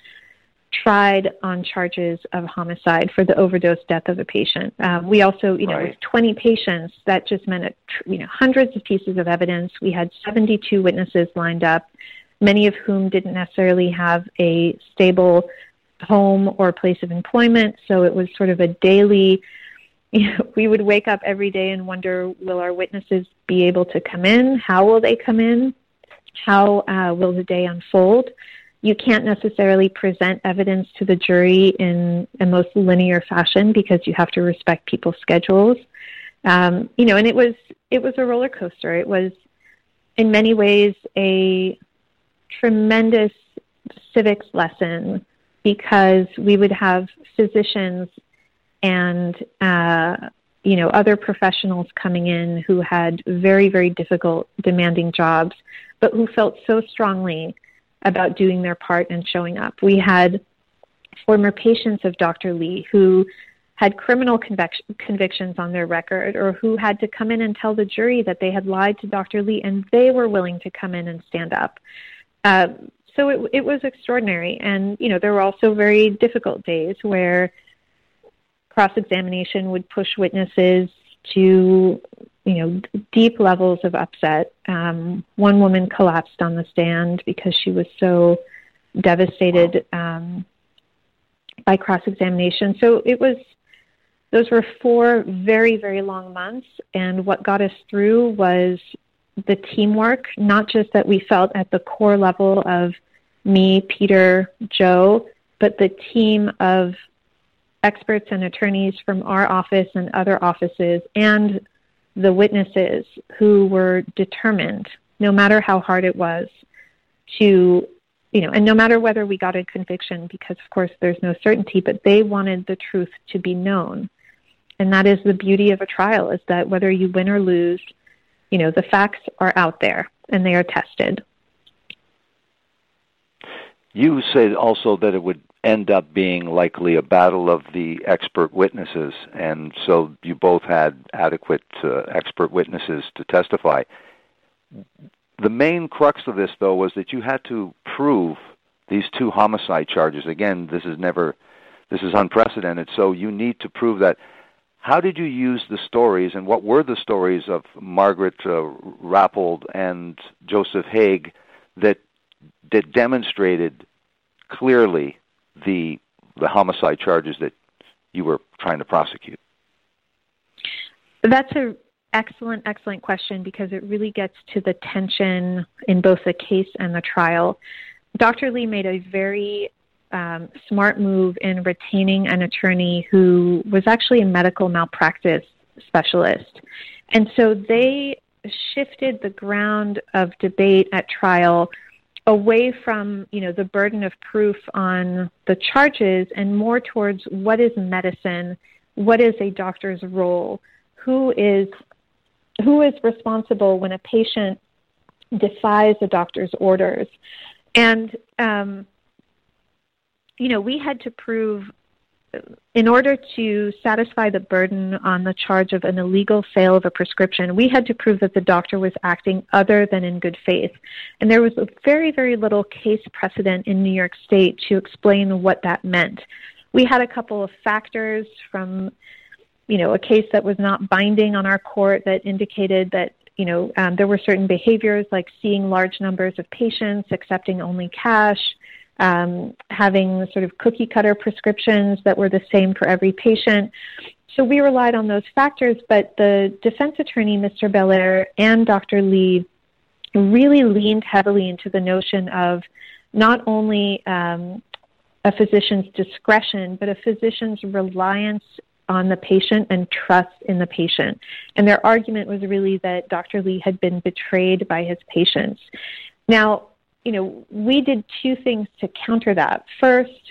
tried on charges of homicide for the overdose death of a patient. Um, we also, you know, right. with twenty patients, that just meant, a, you know, hundreds of pieces of evidence. We had seventy-two witnesses lined up, many of whom didn't necessarily have a stable home or place of employment. So it was sort of a daily, you know, we would wake up every day and wonder, will our witnesses be able to come in? How will they come in? How uh, will the day unfold? You can't necessarily present evidence to the jury in a most linear fashion because you have to respect people's schedules. Um, you know, and it was it was a roller coaster. It was, in many ways, a tremendous civics lesson, because we would have physicians and, uh, you know, other professionals coming in who had very, very difficult, demanding jobs, but who felt so strongly about doing their part and showing up. We had former patients of Doctor Lee who had criminal convic- convictions on their record, or who had to come in and tell the jury that they had lied to Doctor Lee, and they were willing to come in and stand up. Uh, so it, it was extraordinary. And, you know, there were also very difficult days where cross-examination would push witnesses to, you know, deep levels of upset. Um, one woman collapsed on the stand because she was so devastated um, by cross-examination. So it was, those were four very, very long months. And what got us through was the teamwork, not just that we felt at the core level of me, Peter, Joe, but the team of experts and attorneys from our office and other offices, and the witnesses who were determined, no matter how hard it was, to, you know, and no matter whether we got a conviction, because of course there's no certainty, but they wanted the truth to be known. And that is the beauty of a trial, is that whether you win or lose, you know, the facts are out there and they are tested. You said also that it would end up being likely a battle of the expert witnesses, and so you both had adequate uh, expert witnesses to testify. The main crux of this, though, was that you had to prove these two homicide charges. Again, this is never, this is unprecedented, so you need to prove that. How did you use the stories, and what were the stories of Margaret uh, Rappold and Joseph Haig that that demonstrated clearly the the homicide charges that you were trying to prosecute? That's an excellent, excellent question, because it really gets to the tension in both the case and the trial. Doctor Lee made a very um, smart move in retaining an attorney who was actually a medical malpractice specialist. And so they shifted the ground of debate at trial away from, you know, the burden of proof on the charges and more towards what is medicine, what is a doctor's role, who is who is responsible when a patient defies a doctor's orders. And, um, you know, we had to prove, in order to satisfy the burden on the charge of an illegal sale of a prescription, we had to prove that the doctor was acting other than in good faith. And there was a very, very little case precedent in New York State to explain what that meant. We had a couple of factors from, you know, a case that was not binding on our court that indicated that, you know, um, there were certain behaviors like seeing large numbers of patients, accepting only cash, Um, having sort of cookie-cutter prescriptions that were the same for every patient. So we relied on those factors, but the defense attorney, Mister Belair, and Doctor Lee really leaned heavily into the notion of not only um, a physician's discretion, but a physician's reliance on the patient and trust in the patient. And their argument was really that Doctor Lee had been betrayed by his patients. Now, you know, we did two things to counter that. First,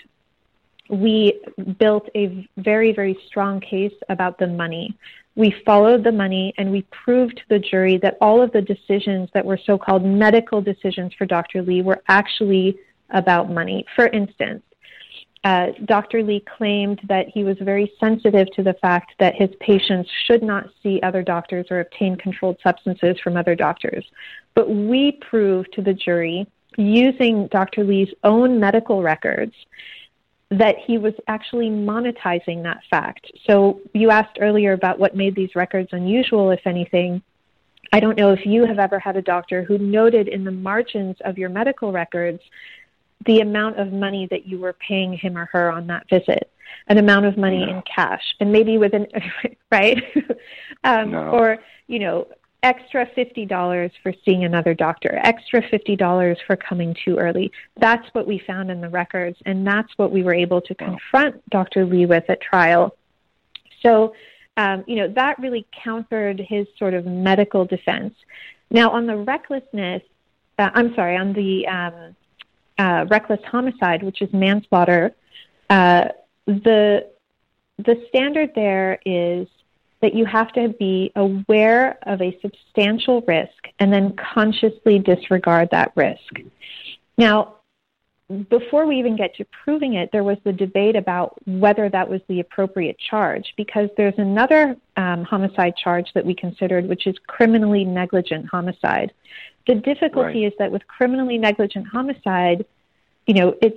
we built a very, very strong case about the money. We followed the money, and we proved to the jury that all of the decisions that were so-called medical decisions for Doctor Lee were actually about money. For instance, uh, Doctor Lee claimed that he was very sensitive to the fact that his patients should not see other doctors or obtain controlled substances from other doctors. But we proved to the jury, using Doctor Lee's own medical records, that he was actually monetizing that fact. So you asked earlier about what made these records unusual, if anything. I don't know if you have ever had a doctor who noted in the margins of your medical records the amount of money that you were paying him or her on that visit, an amount of money no. in cash, and maybe within, right? um, no. Or, you know, extra fifty dollars for seeing another doctor, extra fifty dollars for coming too early. That's what we found in the records, and that's what we were able to confront Doctor Lee with at trial. So, um, you know, that really countered his sort of medical defense. Now, on the recklessness, uh, I'm sorry, on the um, uh, reckless homicide, which is manslaughter, uh, the the standard there is that you have to be aware of a substantial risk and then consciously disregard that risk. Now, before we even get to proving it, there was the debate about whether that was the appropriate charge, because there's another um, homicide charge that we considered, which is criminally negligent homicide. The difficulty right. is that with criminally negligent homicide, you know, it's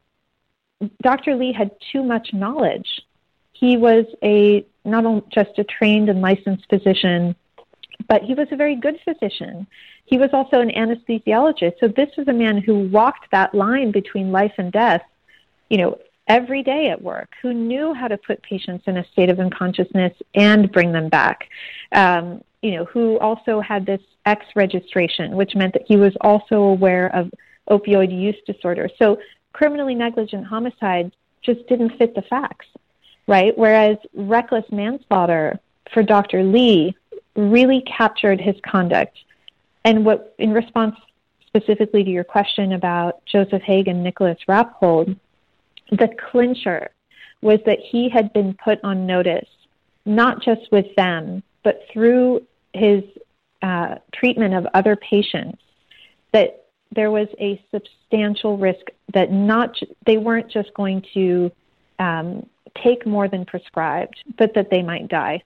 Doctor Lee had too much knowledge. He was a not only just a trained and licensed physician, but he was a very good physician. He was also an anesthesiologist. So this was a man who walked that line between life and death, you know, every day at work, who knew how to put patients in a state of unconsciousness and bring them back, um, you know, who also had this X registration, which meant that he was also aware of opioid use disorder. So criminally negligent homicide just didn't fit the facts. Right? Whereas reckless manslaughter for Doctor Lee really captured his conduct. And what, in response specifically to your question about Joseph Haig and Nicholas Rappold, the clincher was that he had been put on notice, not just with them, but through his uh, treatment of other patients, that there was a substantial risk that not they weren't just going to um, take more than prescribed, but that they might die.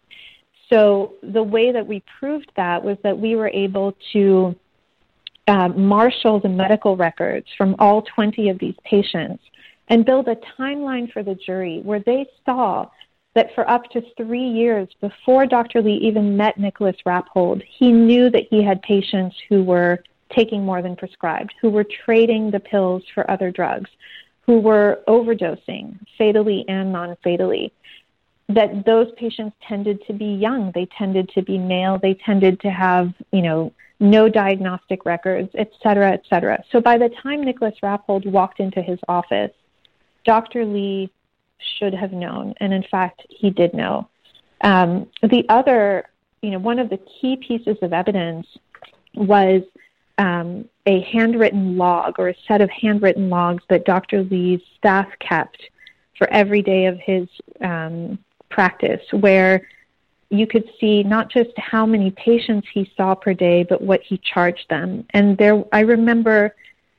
So the way that we proved that was that we were able to uh, marshal the medical records from all twenty of these patients and build a timeline for the jury where they saw that for up to three years before Doctor Lee even met Nicholas Rappold, he knew that he had patients who were taking more than prescribed, who were trading the pills for other drugs, who were overdosing, fatally and non-fatally, that those patients tended to be young, they tended to be male, they tended to have, you know, no diagnostic records, et cetera, et cetera. So by the time Nicholas Rappold walked into his office, Doctor Lee should have known, and in fact, he did know. Um, the other, you know, one of the key pieces of evidence was um, a handwritten log or a set of handwritten logs that Doctor Lee's staff kept for every day of his um, practice, where you could see not just how many patients he saw per day, but what he charged them. And there, I remember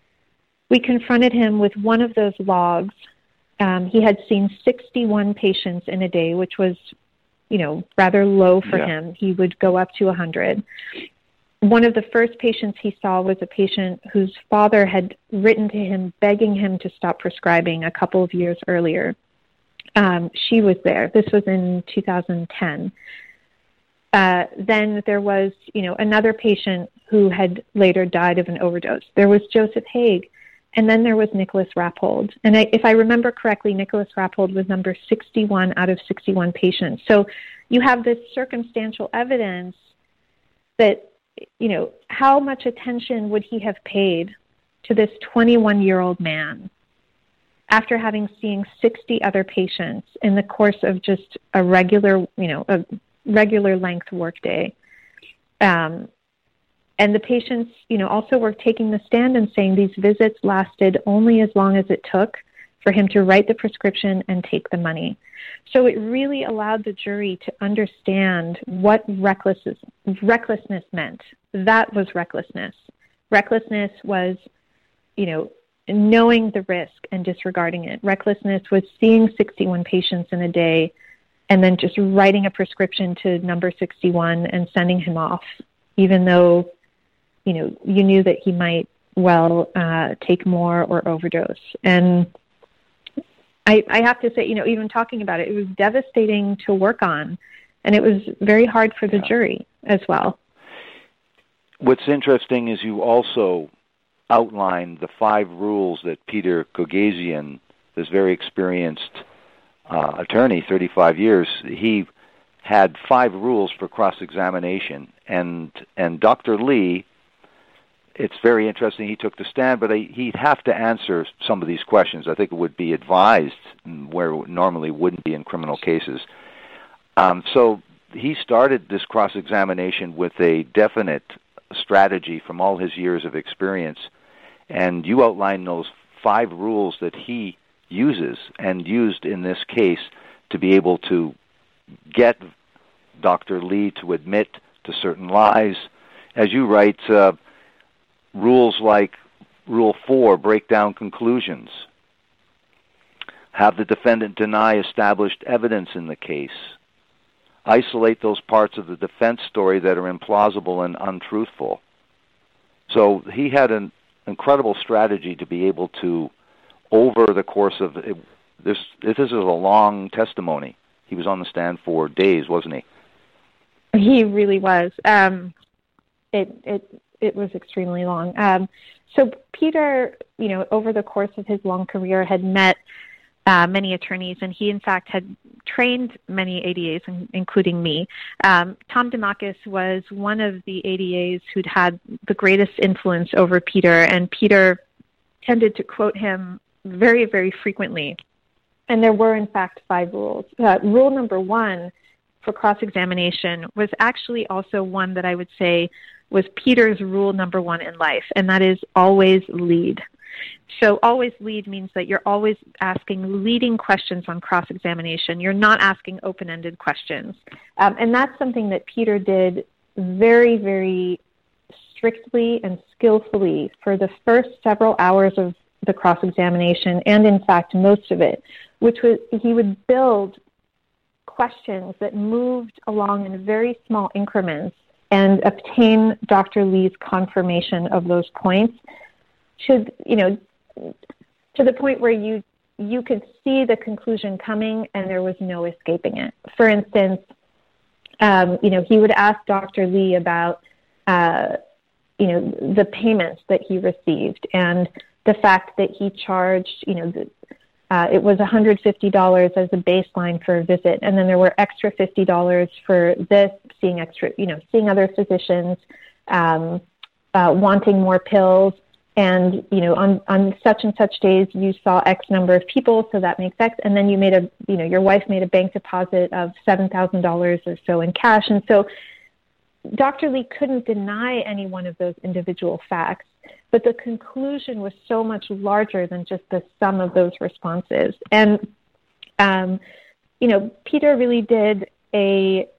we confronted him with one of those logs. Um, he had seen sixty-one patients in a day, which was, you know, rather low for yeah. him. He would go up to one hundred. One of the first patients he saw was a patient whose father had written to him begging him to stop prescribing a couple of years earlier. Um, she was there. This was in two thousand ten. Uh, then there was, you know, another patient who had later died of an overdose. There was Joseph Haig. And then there was Nicholas Rappold. And I, if I remember correctly, Nicholas Rappold was number sixty-one out of sixty-one patients. So you have this circumstantial evidence that, you know, how much attention would he have paid to this twenty-one-year-old man after having seen sixty other patients in the course of just a regular, you know, a regular length workday. Um, And the patients, you know, also were taking the stand and saying these visits lasted only as long as it took for him to write the prescription and take the money. So it really allowed the jury to understand what recklessness, recklessness meant. That was recklessness. Recklessness was, you know, knowing the risk and disregarding it. Recklessness was seeing sixty-one patients in a day and then just writing a prescription to number sixty-one and sending him off, even though, you know, you knew that he might well uh, take more or overdose. And I, I have to say, you know, even talking about it, it was devastating to work on, and it was very hard for the yeah. jury as well. What's interesting is you also outlined the five rules that Peter Kogasian, this very experienced uh, attorney, thirty-five years, he had five rules for cross-examination. And, and Doctor Lee, it's very interesting, he took the stand, but he'd have to answer some of these questions. I think it would be advised where it normally wouldn't be in criminal cases. Um, so he started this cross-examination with a definite strategy from all his years of experience, and you outlined those five rules that he uses and used in this case to be able to get Doctor Lee to admit to certain lies. As you write, uh, rules like Rule four, break down conclusions. Have the defendant deny established evidence in the case. Isolate those parts of the defense story that are implausible and untruthful. So he had an incredible strategy to be able to, over the course of it, this, this is a long testimony. He was on the stand for days, wasn't he? He really was. Um, it it it was extremely long. Um, so Peter, you know, over the course of his long career, had met uh, many attorneys, and he, in fact, had trained many A D As, including me. Um, Tom DeMakis was one of the A D As who'd had the greatest influence over Peter, and Peter tended to quote him very, very frequently. And there were, in fact, five rules. Uh, rule number one for cross-examination was actually also one that I would say was Peter's rule number one in life, and that is always lead. So always lead means that you're always asking leading questions on cross-examination. You're not asking open-ended questions. Um, and that's something that Peter did very, very strictly and skillfully for the first several hours of the cross-examination, and in fact most of it, which was he would build questions that moved along in very small increments and obtain Doctor Lee's confirmation of those points to, you know, to the point where you you could see the conclusion coming and there was no escaping it. For instance, um, you know, he would ask Doctor Lee about, uh, you know, the payments that he received and the fact that he charged, you know, the, uh, it was one hundred fifty dollars as a baseline for a visit, and then there were extra fifty dollars for this, seeing extra, you know, seeing other physicians, um, uh, wanting more pills. And, you know, on, on such and such days, you saw X number of people, so that makes X. And then you made a, you know, your wife made a bank deposit of seven thousand dollars or so in cash. And so Doctor Lee couldn't deny any one of those individual facts, but the conclusion was so much larger than just the sum of those responses. And, um, you know, Peter really did a,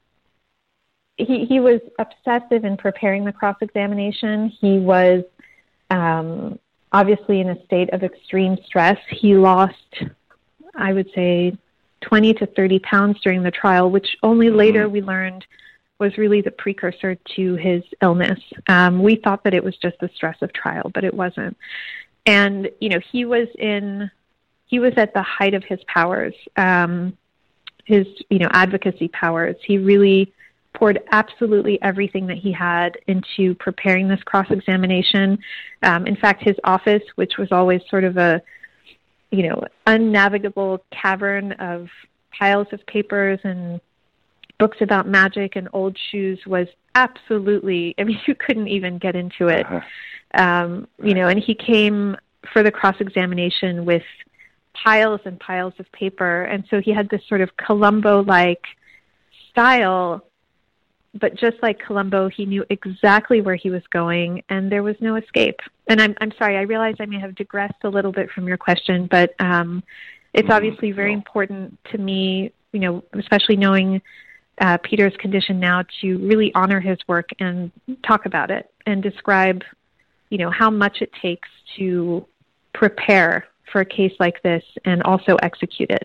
he, he was obsessive in preparing the cross-examination. He was Um, obviously in a state of extreme stress. He lost, I would say, twenty to thirty pounds during the trial, which only later we learned was really the precursor to his illness. Um, we thought that it was just the stress of trial, but it wasn't. And, you know, he was in, he was at the height of his powers, um, his, you know, advocacy powers. He really poured absolutely everything that he had into preparing this cross-examination. Um, in fact, his office, which was always sort of a, you know, unnavigable cavern of piles of papers and books about magic and old shoes, was absolutely, I mean, you couldn't even get into it. Uh-huh. Um, you know, and he came for the cross-examination with piles and piles of paper. And so he had this sort of Columbo-like style. But just like Columbo, he knew exactly where he was going, and there was no escape. And I'm I'm sorry, I realize I may have digressed a little bit from your question, but um, it's obviously very important to me, you know, especially knowing uh, Peter's condition now, to really honor his work and talk about it and describe, you know, how much it takes to prepare for a case like this and also execute it.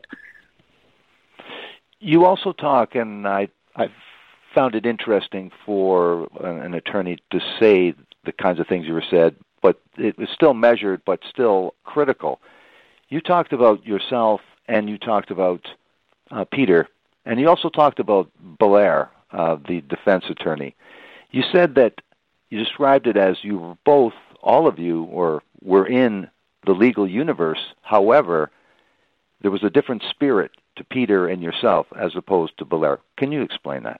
You also talk, and I I've found it interesting for an attorney to say the kinds of things you were said, but it was still measured, but still critical. You talked about yourself, and you talked about uh, Peter, and you also talked about Belair, uh, the defense attorney. You said that you described it as you were both, all of you, or were in the legal universe. However, there was a different spirit to Peter and yourself as opposed to Belair. Can you explain that?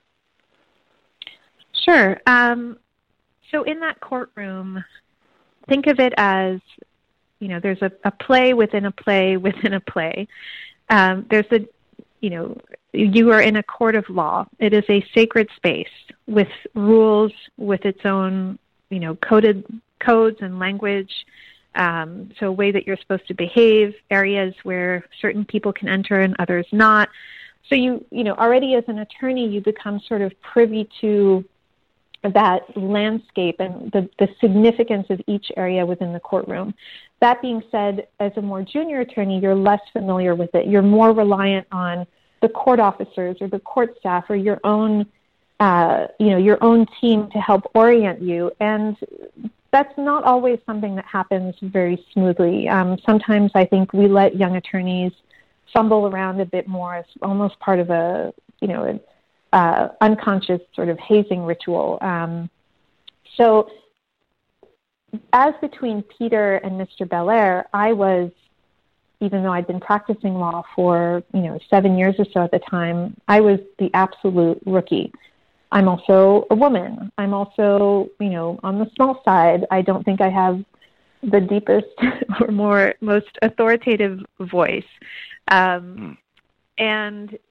Sure. Um, so in that courtroom, think of it as, you know, there's a, a play within a play within a play. Um, there's a, you know, you are in a court of law. It is a sacred space with rules, with its own, you know, coded codes and language. Um, so a way that you're supposed to behave, areas where certain people can enter and others not. So you, you know, already as an attorney, you become sort of privy to that landscape and the, the significance of each area within the courtroom. That being said, as a more junior attorney, you're less familiar with it. You're more reliant on the court officers or the court staff or your own, uh, you know, your own team to help orient you. And that's not always something that happens very smoothly. Um, sometimes I think we let young attorneys fumble around a bit more as almost part of a, you know, a, Uh, unconscious sort of hazing ritual. Um, so as between Peter and Mister Belair, I was, even though I'd been practicing law for, you know, seven years or so at the time, I was the absolute rookie. I'm also a woman. I'm also, you know, on the small side. I don't think I have the deepest or more, most authoritative voice. Um, mm. And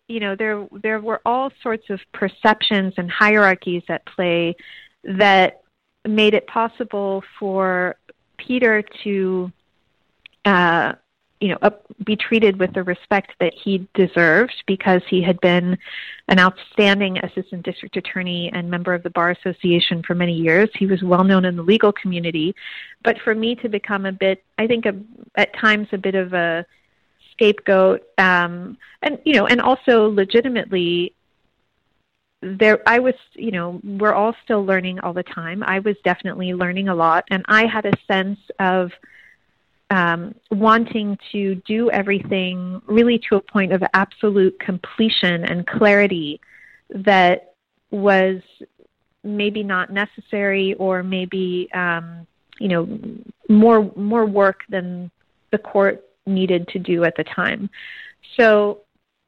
you know, there there were all sorts of perceptions and hierarchies at play that made it possible for Peter to, uh, you know, up, be treated with the respect that he deserved because he had been an outstanding assistant district attorney and member of the Bar Association for many years. He was well known in the legal community. But for me to become a bit, I think a, at times a bit of a scapegoat, um, and, you know, and also legitimately, there, I was, you know, we're all still learning all the time. I was definitely learning a lot, and I had a sense of um, wanting to do everything really to a point of absolute completion and clarity that was maybe not necessary, or maybe, um, you know, more more work than the court needed to do at the time. So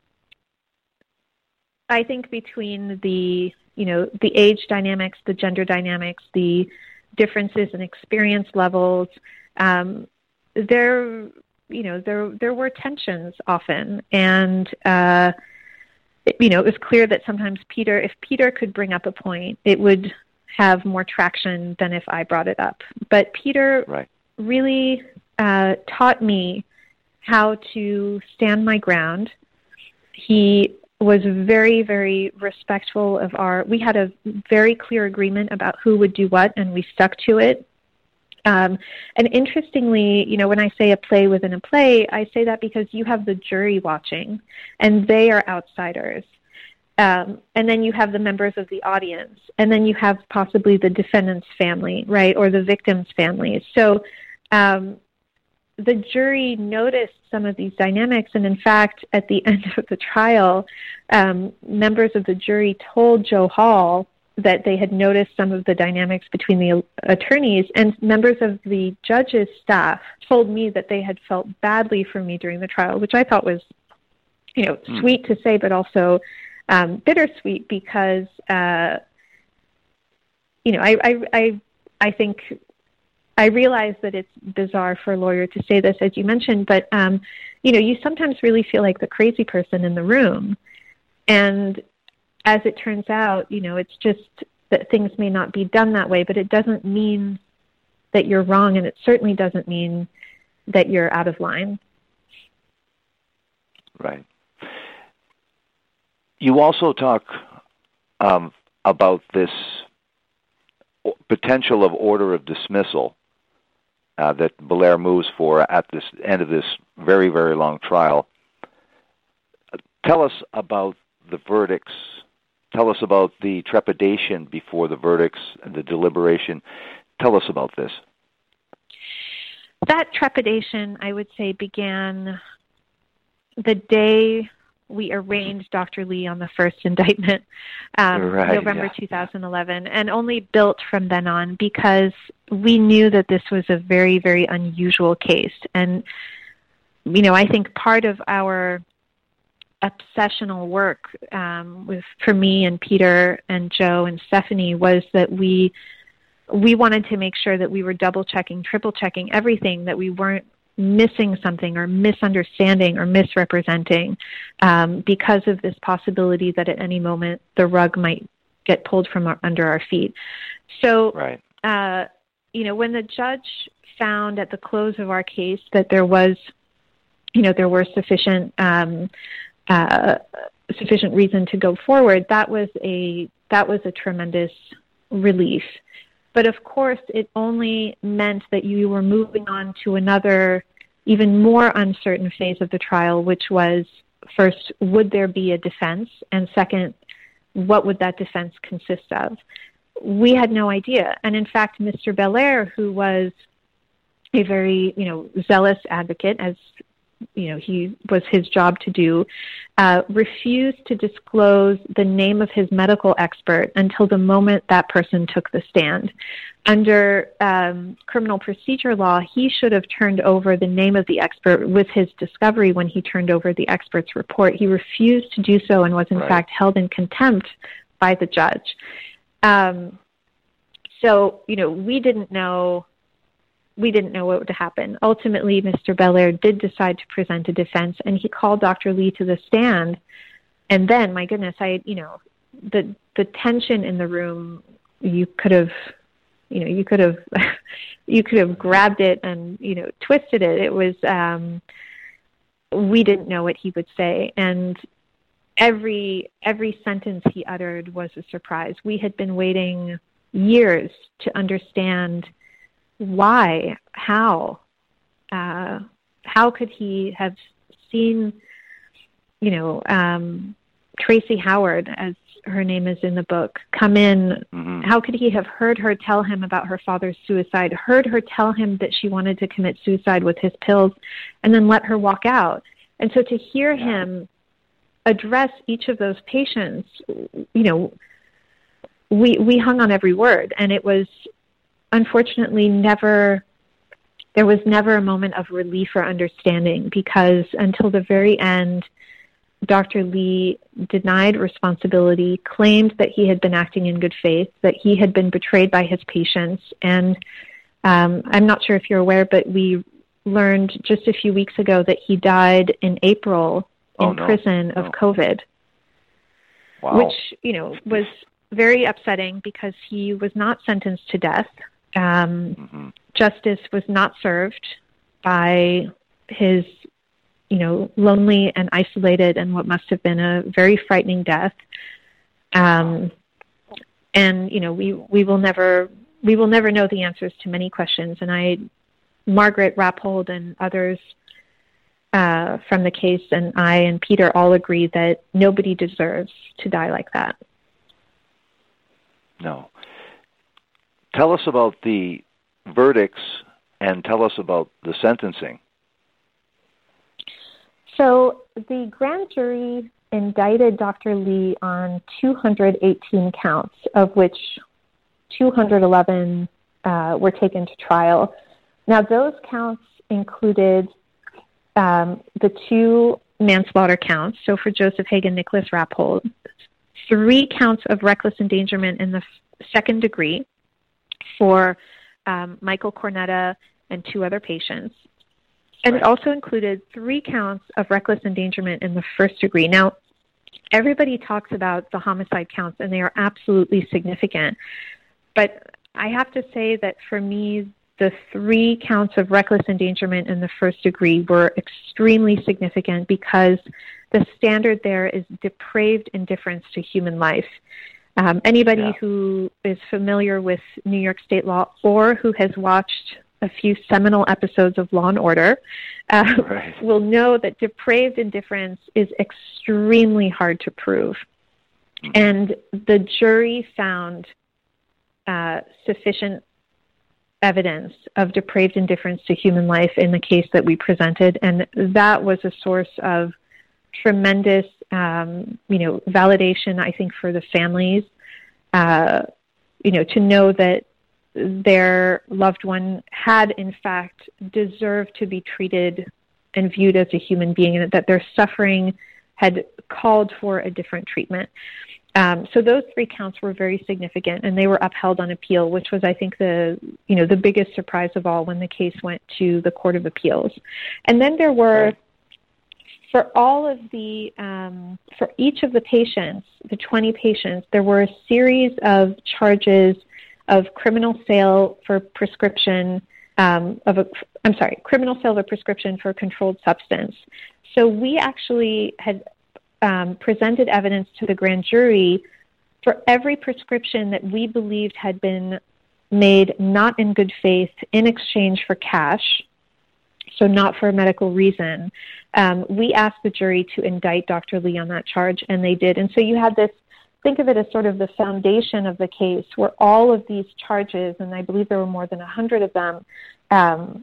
I think between the, you know, the age dynamics, the gender dynamics, the differences in experience levels, um, there, you know, there there were tensions often, and uh, it, you know, it was clear that sometimes Peter, if Peter could bring up a point, it would have more traction than if I brought it up. But Peter right. really uh, taught me how to stand my ground. He was very, very respectful of our, we had a very clear agreement about who would do what, and we stuck to it. Um, and interestingly, you know, when I say a play within a play, I say that because you have the jury watching, and they are outsiders. Um, and then you have the members of the audience, and then you have possibly the defendant's family, right, or the victim's family. So um, the jury noticed some of these dynamics, and in fact, at the end of the trial, um, members of the jury told Joe Hall that they had noticed some of the dynamics between the attorneys, and members of the judge's staff told me that they had felt badly for me during the trial, which I thought was, you know, mm. sweet to say, but also um, bittersweet because, uh, you know, I, I, I, I think I realize that it's bizarre for a lawyer to say this, as you mentioned, but, um, you know, you sometimes really feel like the crazy person in the room. And as it turns out, you know, it's just that things may not be done that way, but it doesn't mean that you're wrong, and it certainly doesn't mean that you're out of line. Right. You also talk um, about this potential of order of dismissal uh, that Belair moves for at this end of this very, very long trial. Tell us about the verdicts. Tell us about the trepidation before the verdicts and the deliberation. Tell us about this. That trepidation, I would say, began the day we arraigned Doctor Lee on the first indictment, um, right, November yeah. two thousand eleven, and only built from then on because we knew that this was a very, very unusual case. And, you know, I think part of our obsessional work um, with for me and Peter and Joe and Stephanie was that we we wanted to make sure that we were double checking, triple checking everything, that we weren't missing something or misunderstanding or misrepresenting um, because of this possibility that at any moment the rug might get pulled from our, under our feet. So, right. uh, you know, when the judge found at the close of our case that there was, you know, there were sufficient um, Uh, sufficient reason to go forward, that was a that was a tremendous relief. But of course, it only meant that you were moving on to another, even more uncertain phase of the trial, which was, first, would there be a defense? And second, what would that defense consist of? We had no idea. And in fact, Mister Belair, who was a very, you know, zealous advocate, as you know, he was his job to do, uh, refused to disclose the name of his medical expert until the moment that person took the stand. Under um, criminal procedure law, he should have turned over the name of the expert with his discovery when he turned over the expert's report. He refused to do so and was in right. fact held in contempt by the judge. Um, so, you know, we didn't know We didn't know what would happen. Ultimately, Mister Belair did decide to present a defense, and he called Doctor Lee to the stand and then, my goodness, I, you know, the the tension in the room, you could have, you know, you could have, you could have grabbed it and, you know, twisted it. It was, um, we didn't know what he would say, and every every sentence he uttered was a surprise. We had been waiting years to understand why, how, uh, how could he have seen, you know, um, Tracy Howard, as her name is in the book, come in. Mm-hmm. How could he have heard her tell him about her father's suicide, heard her tell him that she wanted to commit suicide with his pills, and then let her walk out? And so to hear yeah. him address each of those patients, you know, we we hung on every word, and it was unfortunately never, there was never a moment of relief or understanding, because until the very end, Doctor Lee denied responsibility, claimed that he had been acting in good faith, that he had been betrayed by his patients. And um, I'm not sure if you're aware, but we learned just a few weeks ago that he died in April in oh, no. prison of no. COVID, wow. which, you know, was very upsetting because he was not sentenced to death. Um, mm-hmm. Justice was not served by his, you know, lonely and isolated and what must have been a very frightening death. Um, and, you know, we, we will never, we will never know the answers to many questions. And I, Margaret Rappold and others uh, from the case, and I and Peter all agree that nobody deserves to die like that. No. Tell us about the verdicts and tell us about the sentencing. So the grand jury indicted Doctor Lee on two hundred eighteen counts, of which two hundred eleven uh, were taken to trial. Now, those counts included um, the two manslaughter counts, so for Joseph Hagan, Nicholas Rappold, three counts of reckless endangerment in the f- second degree for um, Michael Cornetta and two other patients. And it also included three counts of reckless endangerment in the first degree. Now, everybody talks about the homicide counts, and they are absolutely significant. But I have to say that for me, the three counts of reckless endangerment in the first degree were extremely significant because the standard there is depraved indifference to human life. Um, anybody yeah. who is familiar with New York state law or who has watched a few seminal episodes of Law and Order uh, right. will know that depraved indifference is extremely hard to prove. Mm-hmm. And the jury found uh, sufficient evidence of depraved indifference to human life in the case that we presented, and that was a source of tremendous, um, you know, validation, I think, for the families, uh, you know, to know that their loved one had, in fact, deserved to be treated and viewed as a human being, and that their suffering had called for a different treatment. Um, so those three counts were very significant, and they were upheld on appeal, which was, I think, the you know the biggest surprise of all when the case went to the Court of Appeals. And then there were, right. for all of the, um, for each of the patients, the twenty patients, there were a series of charges of criminal sale for prescription, um, of a, I'm sorry, criminal sale of a prescription for a controlled substance. So we actually had um, presented evidence to the grand jury for every prescription that we believed had been made not in good faith in exchange for cash, so not for a medical reason. Um, we asked the jury to indict Doctor Lee on that charge, and they did. And so you had this, think of it as sort of the foundation of the case, where all of these charges, and I believe there were more than a hundred of them, um,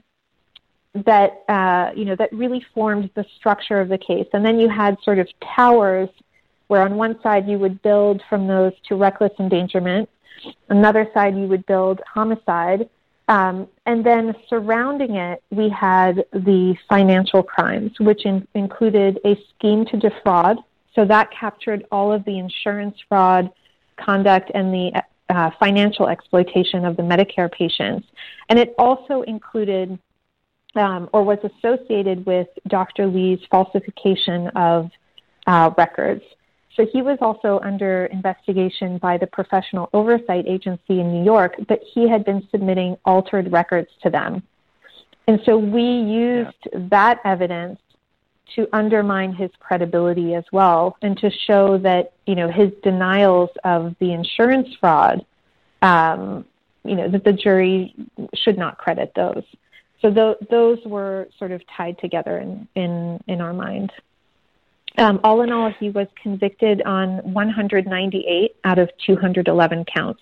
that uh, you know that really formed the structure of the case. And then you had sort of towers, where on one side you would build from those to reckless endangerment, another side you would build homicide, um, and then surrounding it we had the financial crimes, which in- included a scheme to defraud. So that captured all of the insurance fraud conduct and the uh, financial exploitation of the Medicare patients. And it also included um, or was associated with Doctor Lee's falsification of uh, records. So he was also under investigation by the Professional Oversight Agency in New York, but he had been submitting altered records to them. And so we used yeah. that evidence to undermine his credibility as well, and to show that, you know, his denials of the insurance fraud, um, you know, that the jury should not credit those. So th- those were sort of tied together in, in, in our mind. Um, all in all, he was convicted on one hundred ninety-eight out of two hundred eleven counts.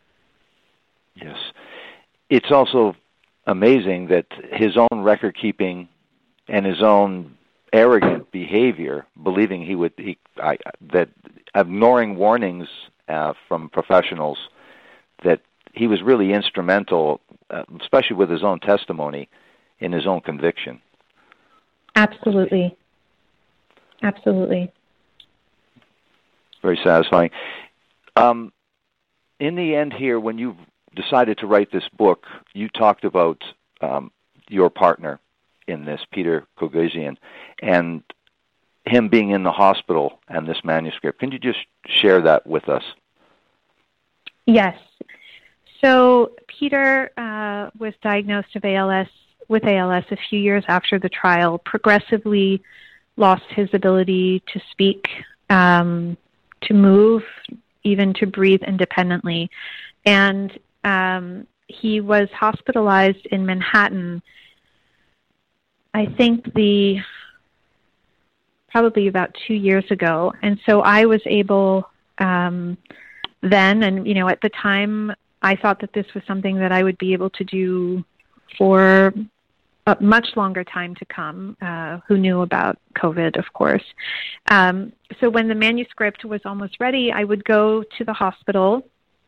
Yes. It's also amazing that his own record keeping and his own arrogant behavior, believing he would, he, I, that ignoring warnings uh, from professionals, that he was really instrumental, uh, especially with his own testimony, in his own conviction. Absolutely. Absolutely. Very satisfying. Um, in the end here, when you decided to write this book, you talked about um, your partner in this, Peter Kogosian, and him being in the hospital and this manuscript. Can you just share that with us? Yes. So Peter uh, was diagnosed with A L S, with A L S a few years after the trial, progressively lost his ability to speak, um, to move, even to breathe independently. And um, he was hospitalized in Manhattan, I think the probably about two years ago. And so I was able um, then, and, you know, at the time, I thought that this was something that I would be able to do for a much longer time to come. Uh, who knew about COVID, of course. Um, so when the manuscript was almost ready, I would go to the hospital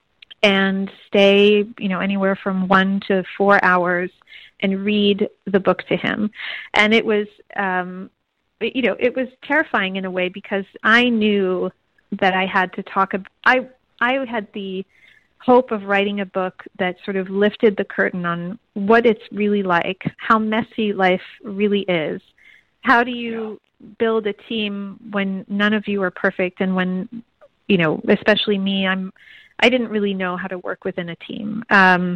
and stay, you know, anywhere from one to four hours and read the book to him. And it was, um, you know, it was terrifying in a way, because I knew that I had to talk. Ab- I I had the hope of writing a book that sort of lifted the curtain on what it's really like, how messy life really is. How do you build a team when none of you are perfect, and when, you know, especially me, I'm, I didn't really know how to work within a team. Um,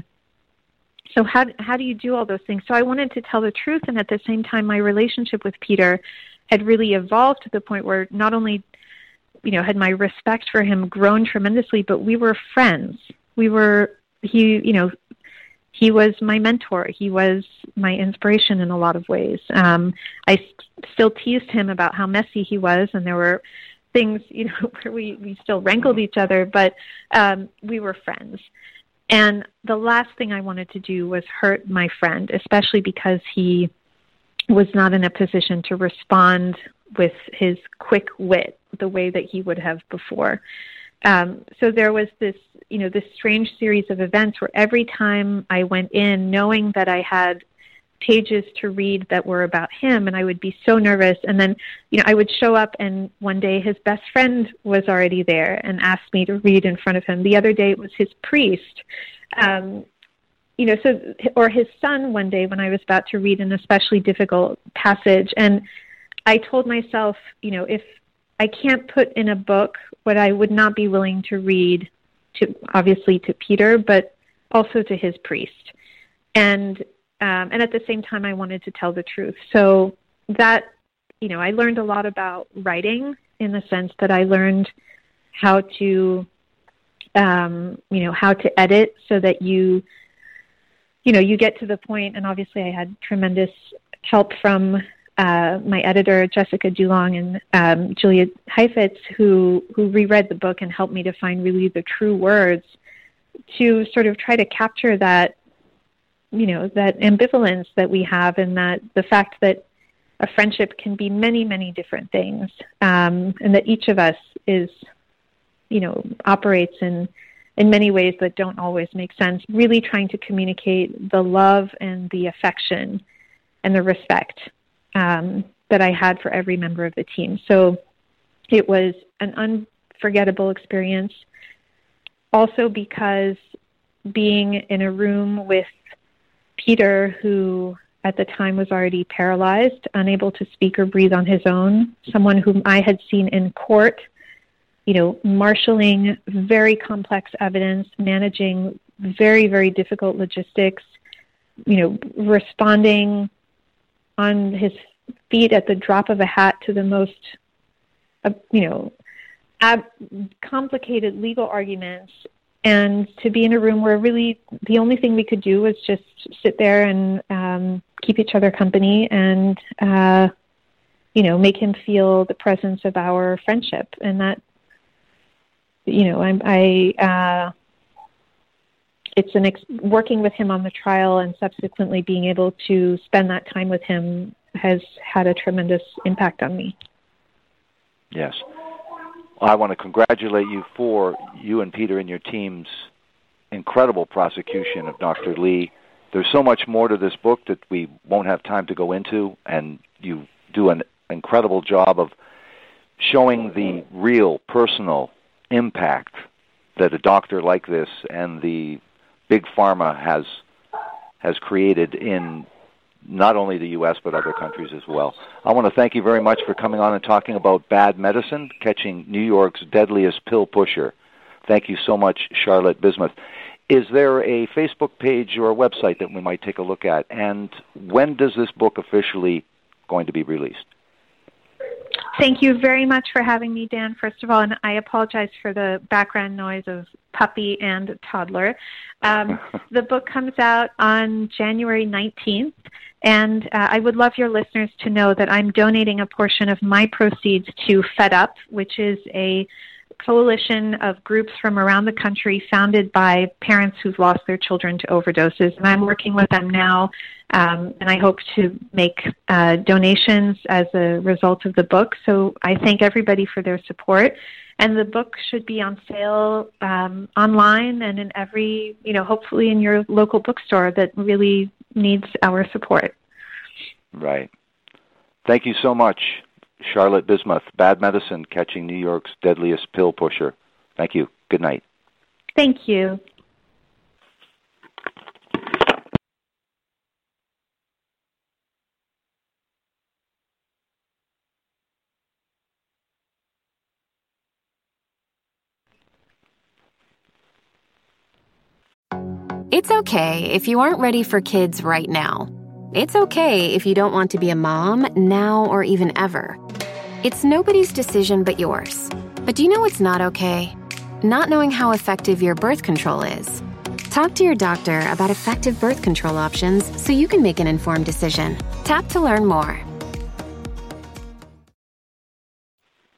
so how how do you do all those things? So I wanted to tell the truth, and at the same time, my relationship with Peter had really evolved to the point where not only, you know, had my respect for him grown tremendously, but we were friends. We were, he, you know, he was my mentor. He was my inspiration in a lot of ways. Um, I st- still teased him about how messy he was, and there were things, you know, where we, we still rankled each other, but um, we were friends. And the last thing I wanted to do was hurt my friend, especially because he was not in a position to respond with his quick wit the way that he would have before. Um, so there was this, you know, this strange series of events where every time I went in, knowing that I had pages to read that were about him, and I would be so nervous. And then, you know, I would show up, and one day his best friend was already there and asked me to read in front of him. The other day it was his priest. Um, you know, so, or his son one day when I was about to read an especially difficult passage. And I told myself, you know, if I can't put in a book what I would not be willing to read to, obviously to Peter, but also to his priest. And, um, and at the same time, I wanted to tell the truth. So that, you know, I learned a lot about writing, in the sense that I learned how to, um, you know, how to edit so that you, you know, you get to the point, and obviously I had tremendous help from uh, my editor, Jessica Dulong, and um, Julia Heifetz, who, who reread the book and helped me to find really the true words to sort of try to capture that, you know, that ambivalence that we have, and that the fact that a friendship can be many, many different things, um, and that each of us is, you know, operates in in many ways that don't always make sense, really trying to communicate the love and the affection and the respect um, that I had for every member of the team. So it was an unforgettable experience, also because being in a room with Peter, who at the time was already paralyzed, unable to speak or breathe on his own, someone whom I had seen in court you know, marshaling very complex evidence, managing very, very difficult logistics, you know, responding on his feet at the drop of a hat to the most, uh, you know, ab- complicated legal arguments, and to be in a room where really the only thing we could do was just sit there and um, keep each other company and, uh, you know, make him feel the presence of our friendship. And that, you know, I, I uh, it's an ex- working with him on the trial and subsequently being able to spend that time with him has had a tremendous impact on me. Yes. I want to congratulate you for you and Peter and your team's incredible prosecution of Doctor Lee. There's so much more to this book that we won't have time to go into, and you do an incredible job of showing the real personal impact that a doctor like this and the big pharma has has created in not only the U S but other countries as well. I want to thank you very much for coming on and talking about Bad Medicine, Catching New York's Deadliest Pill Pusher. Thank you so much, Charlotte Bismuth. Is there a Facebook page or a website that we might take a look at? And when does this book officially going to be released? Thank you very much for having me, Dan, first of all, and I apologize for the background noise of puppy and toddler. Um, the book comes out on January nineteenth, and uh, I would love your listeners to know that I'm donating a portion of my proceeds to Fed Up, which is a coalition of groups from around the country founded by parents who've lost their children to overdoses. And I'm working with them now, um, and I hope to make uh, donations as a result of the book. So I thank everybody for their support. And the book should be on sale um, online and in every, you know, hopefully in your local bookstore that really needs our support. Right. Thank you so much, Charlotte Bismuth. Bad Medicine, Catching New York's Deadliest Pill Pusher. Thank you. Good night. Thank you. It's okay if you aren't ready for kids right now. It's okay if you don't want to be a mom now or even ever. It's nobody's decision but yours. But do you know what's not okay? Not knowing how effective your birth control is. Talk to your doctor about effective birth control options so you can make an informed decision. Tap to learn more.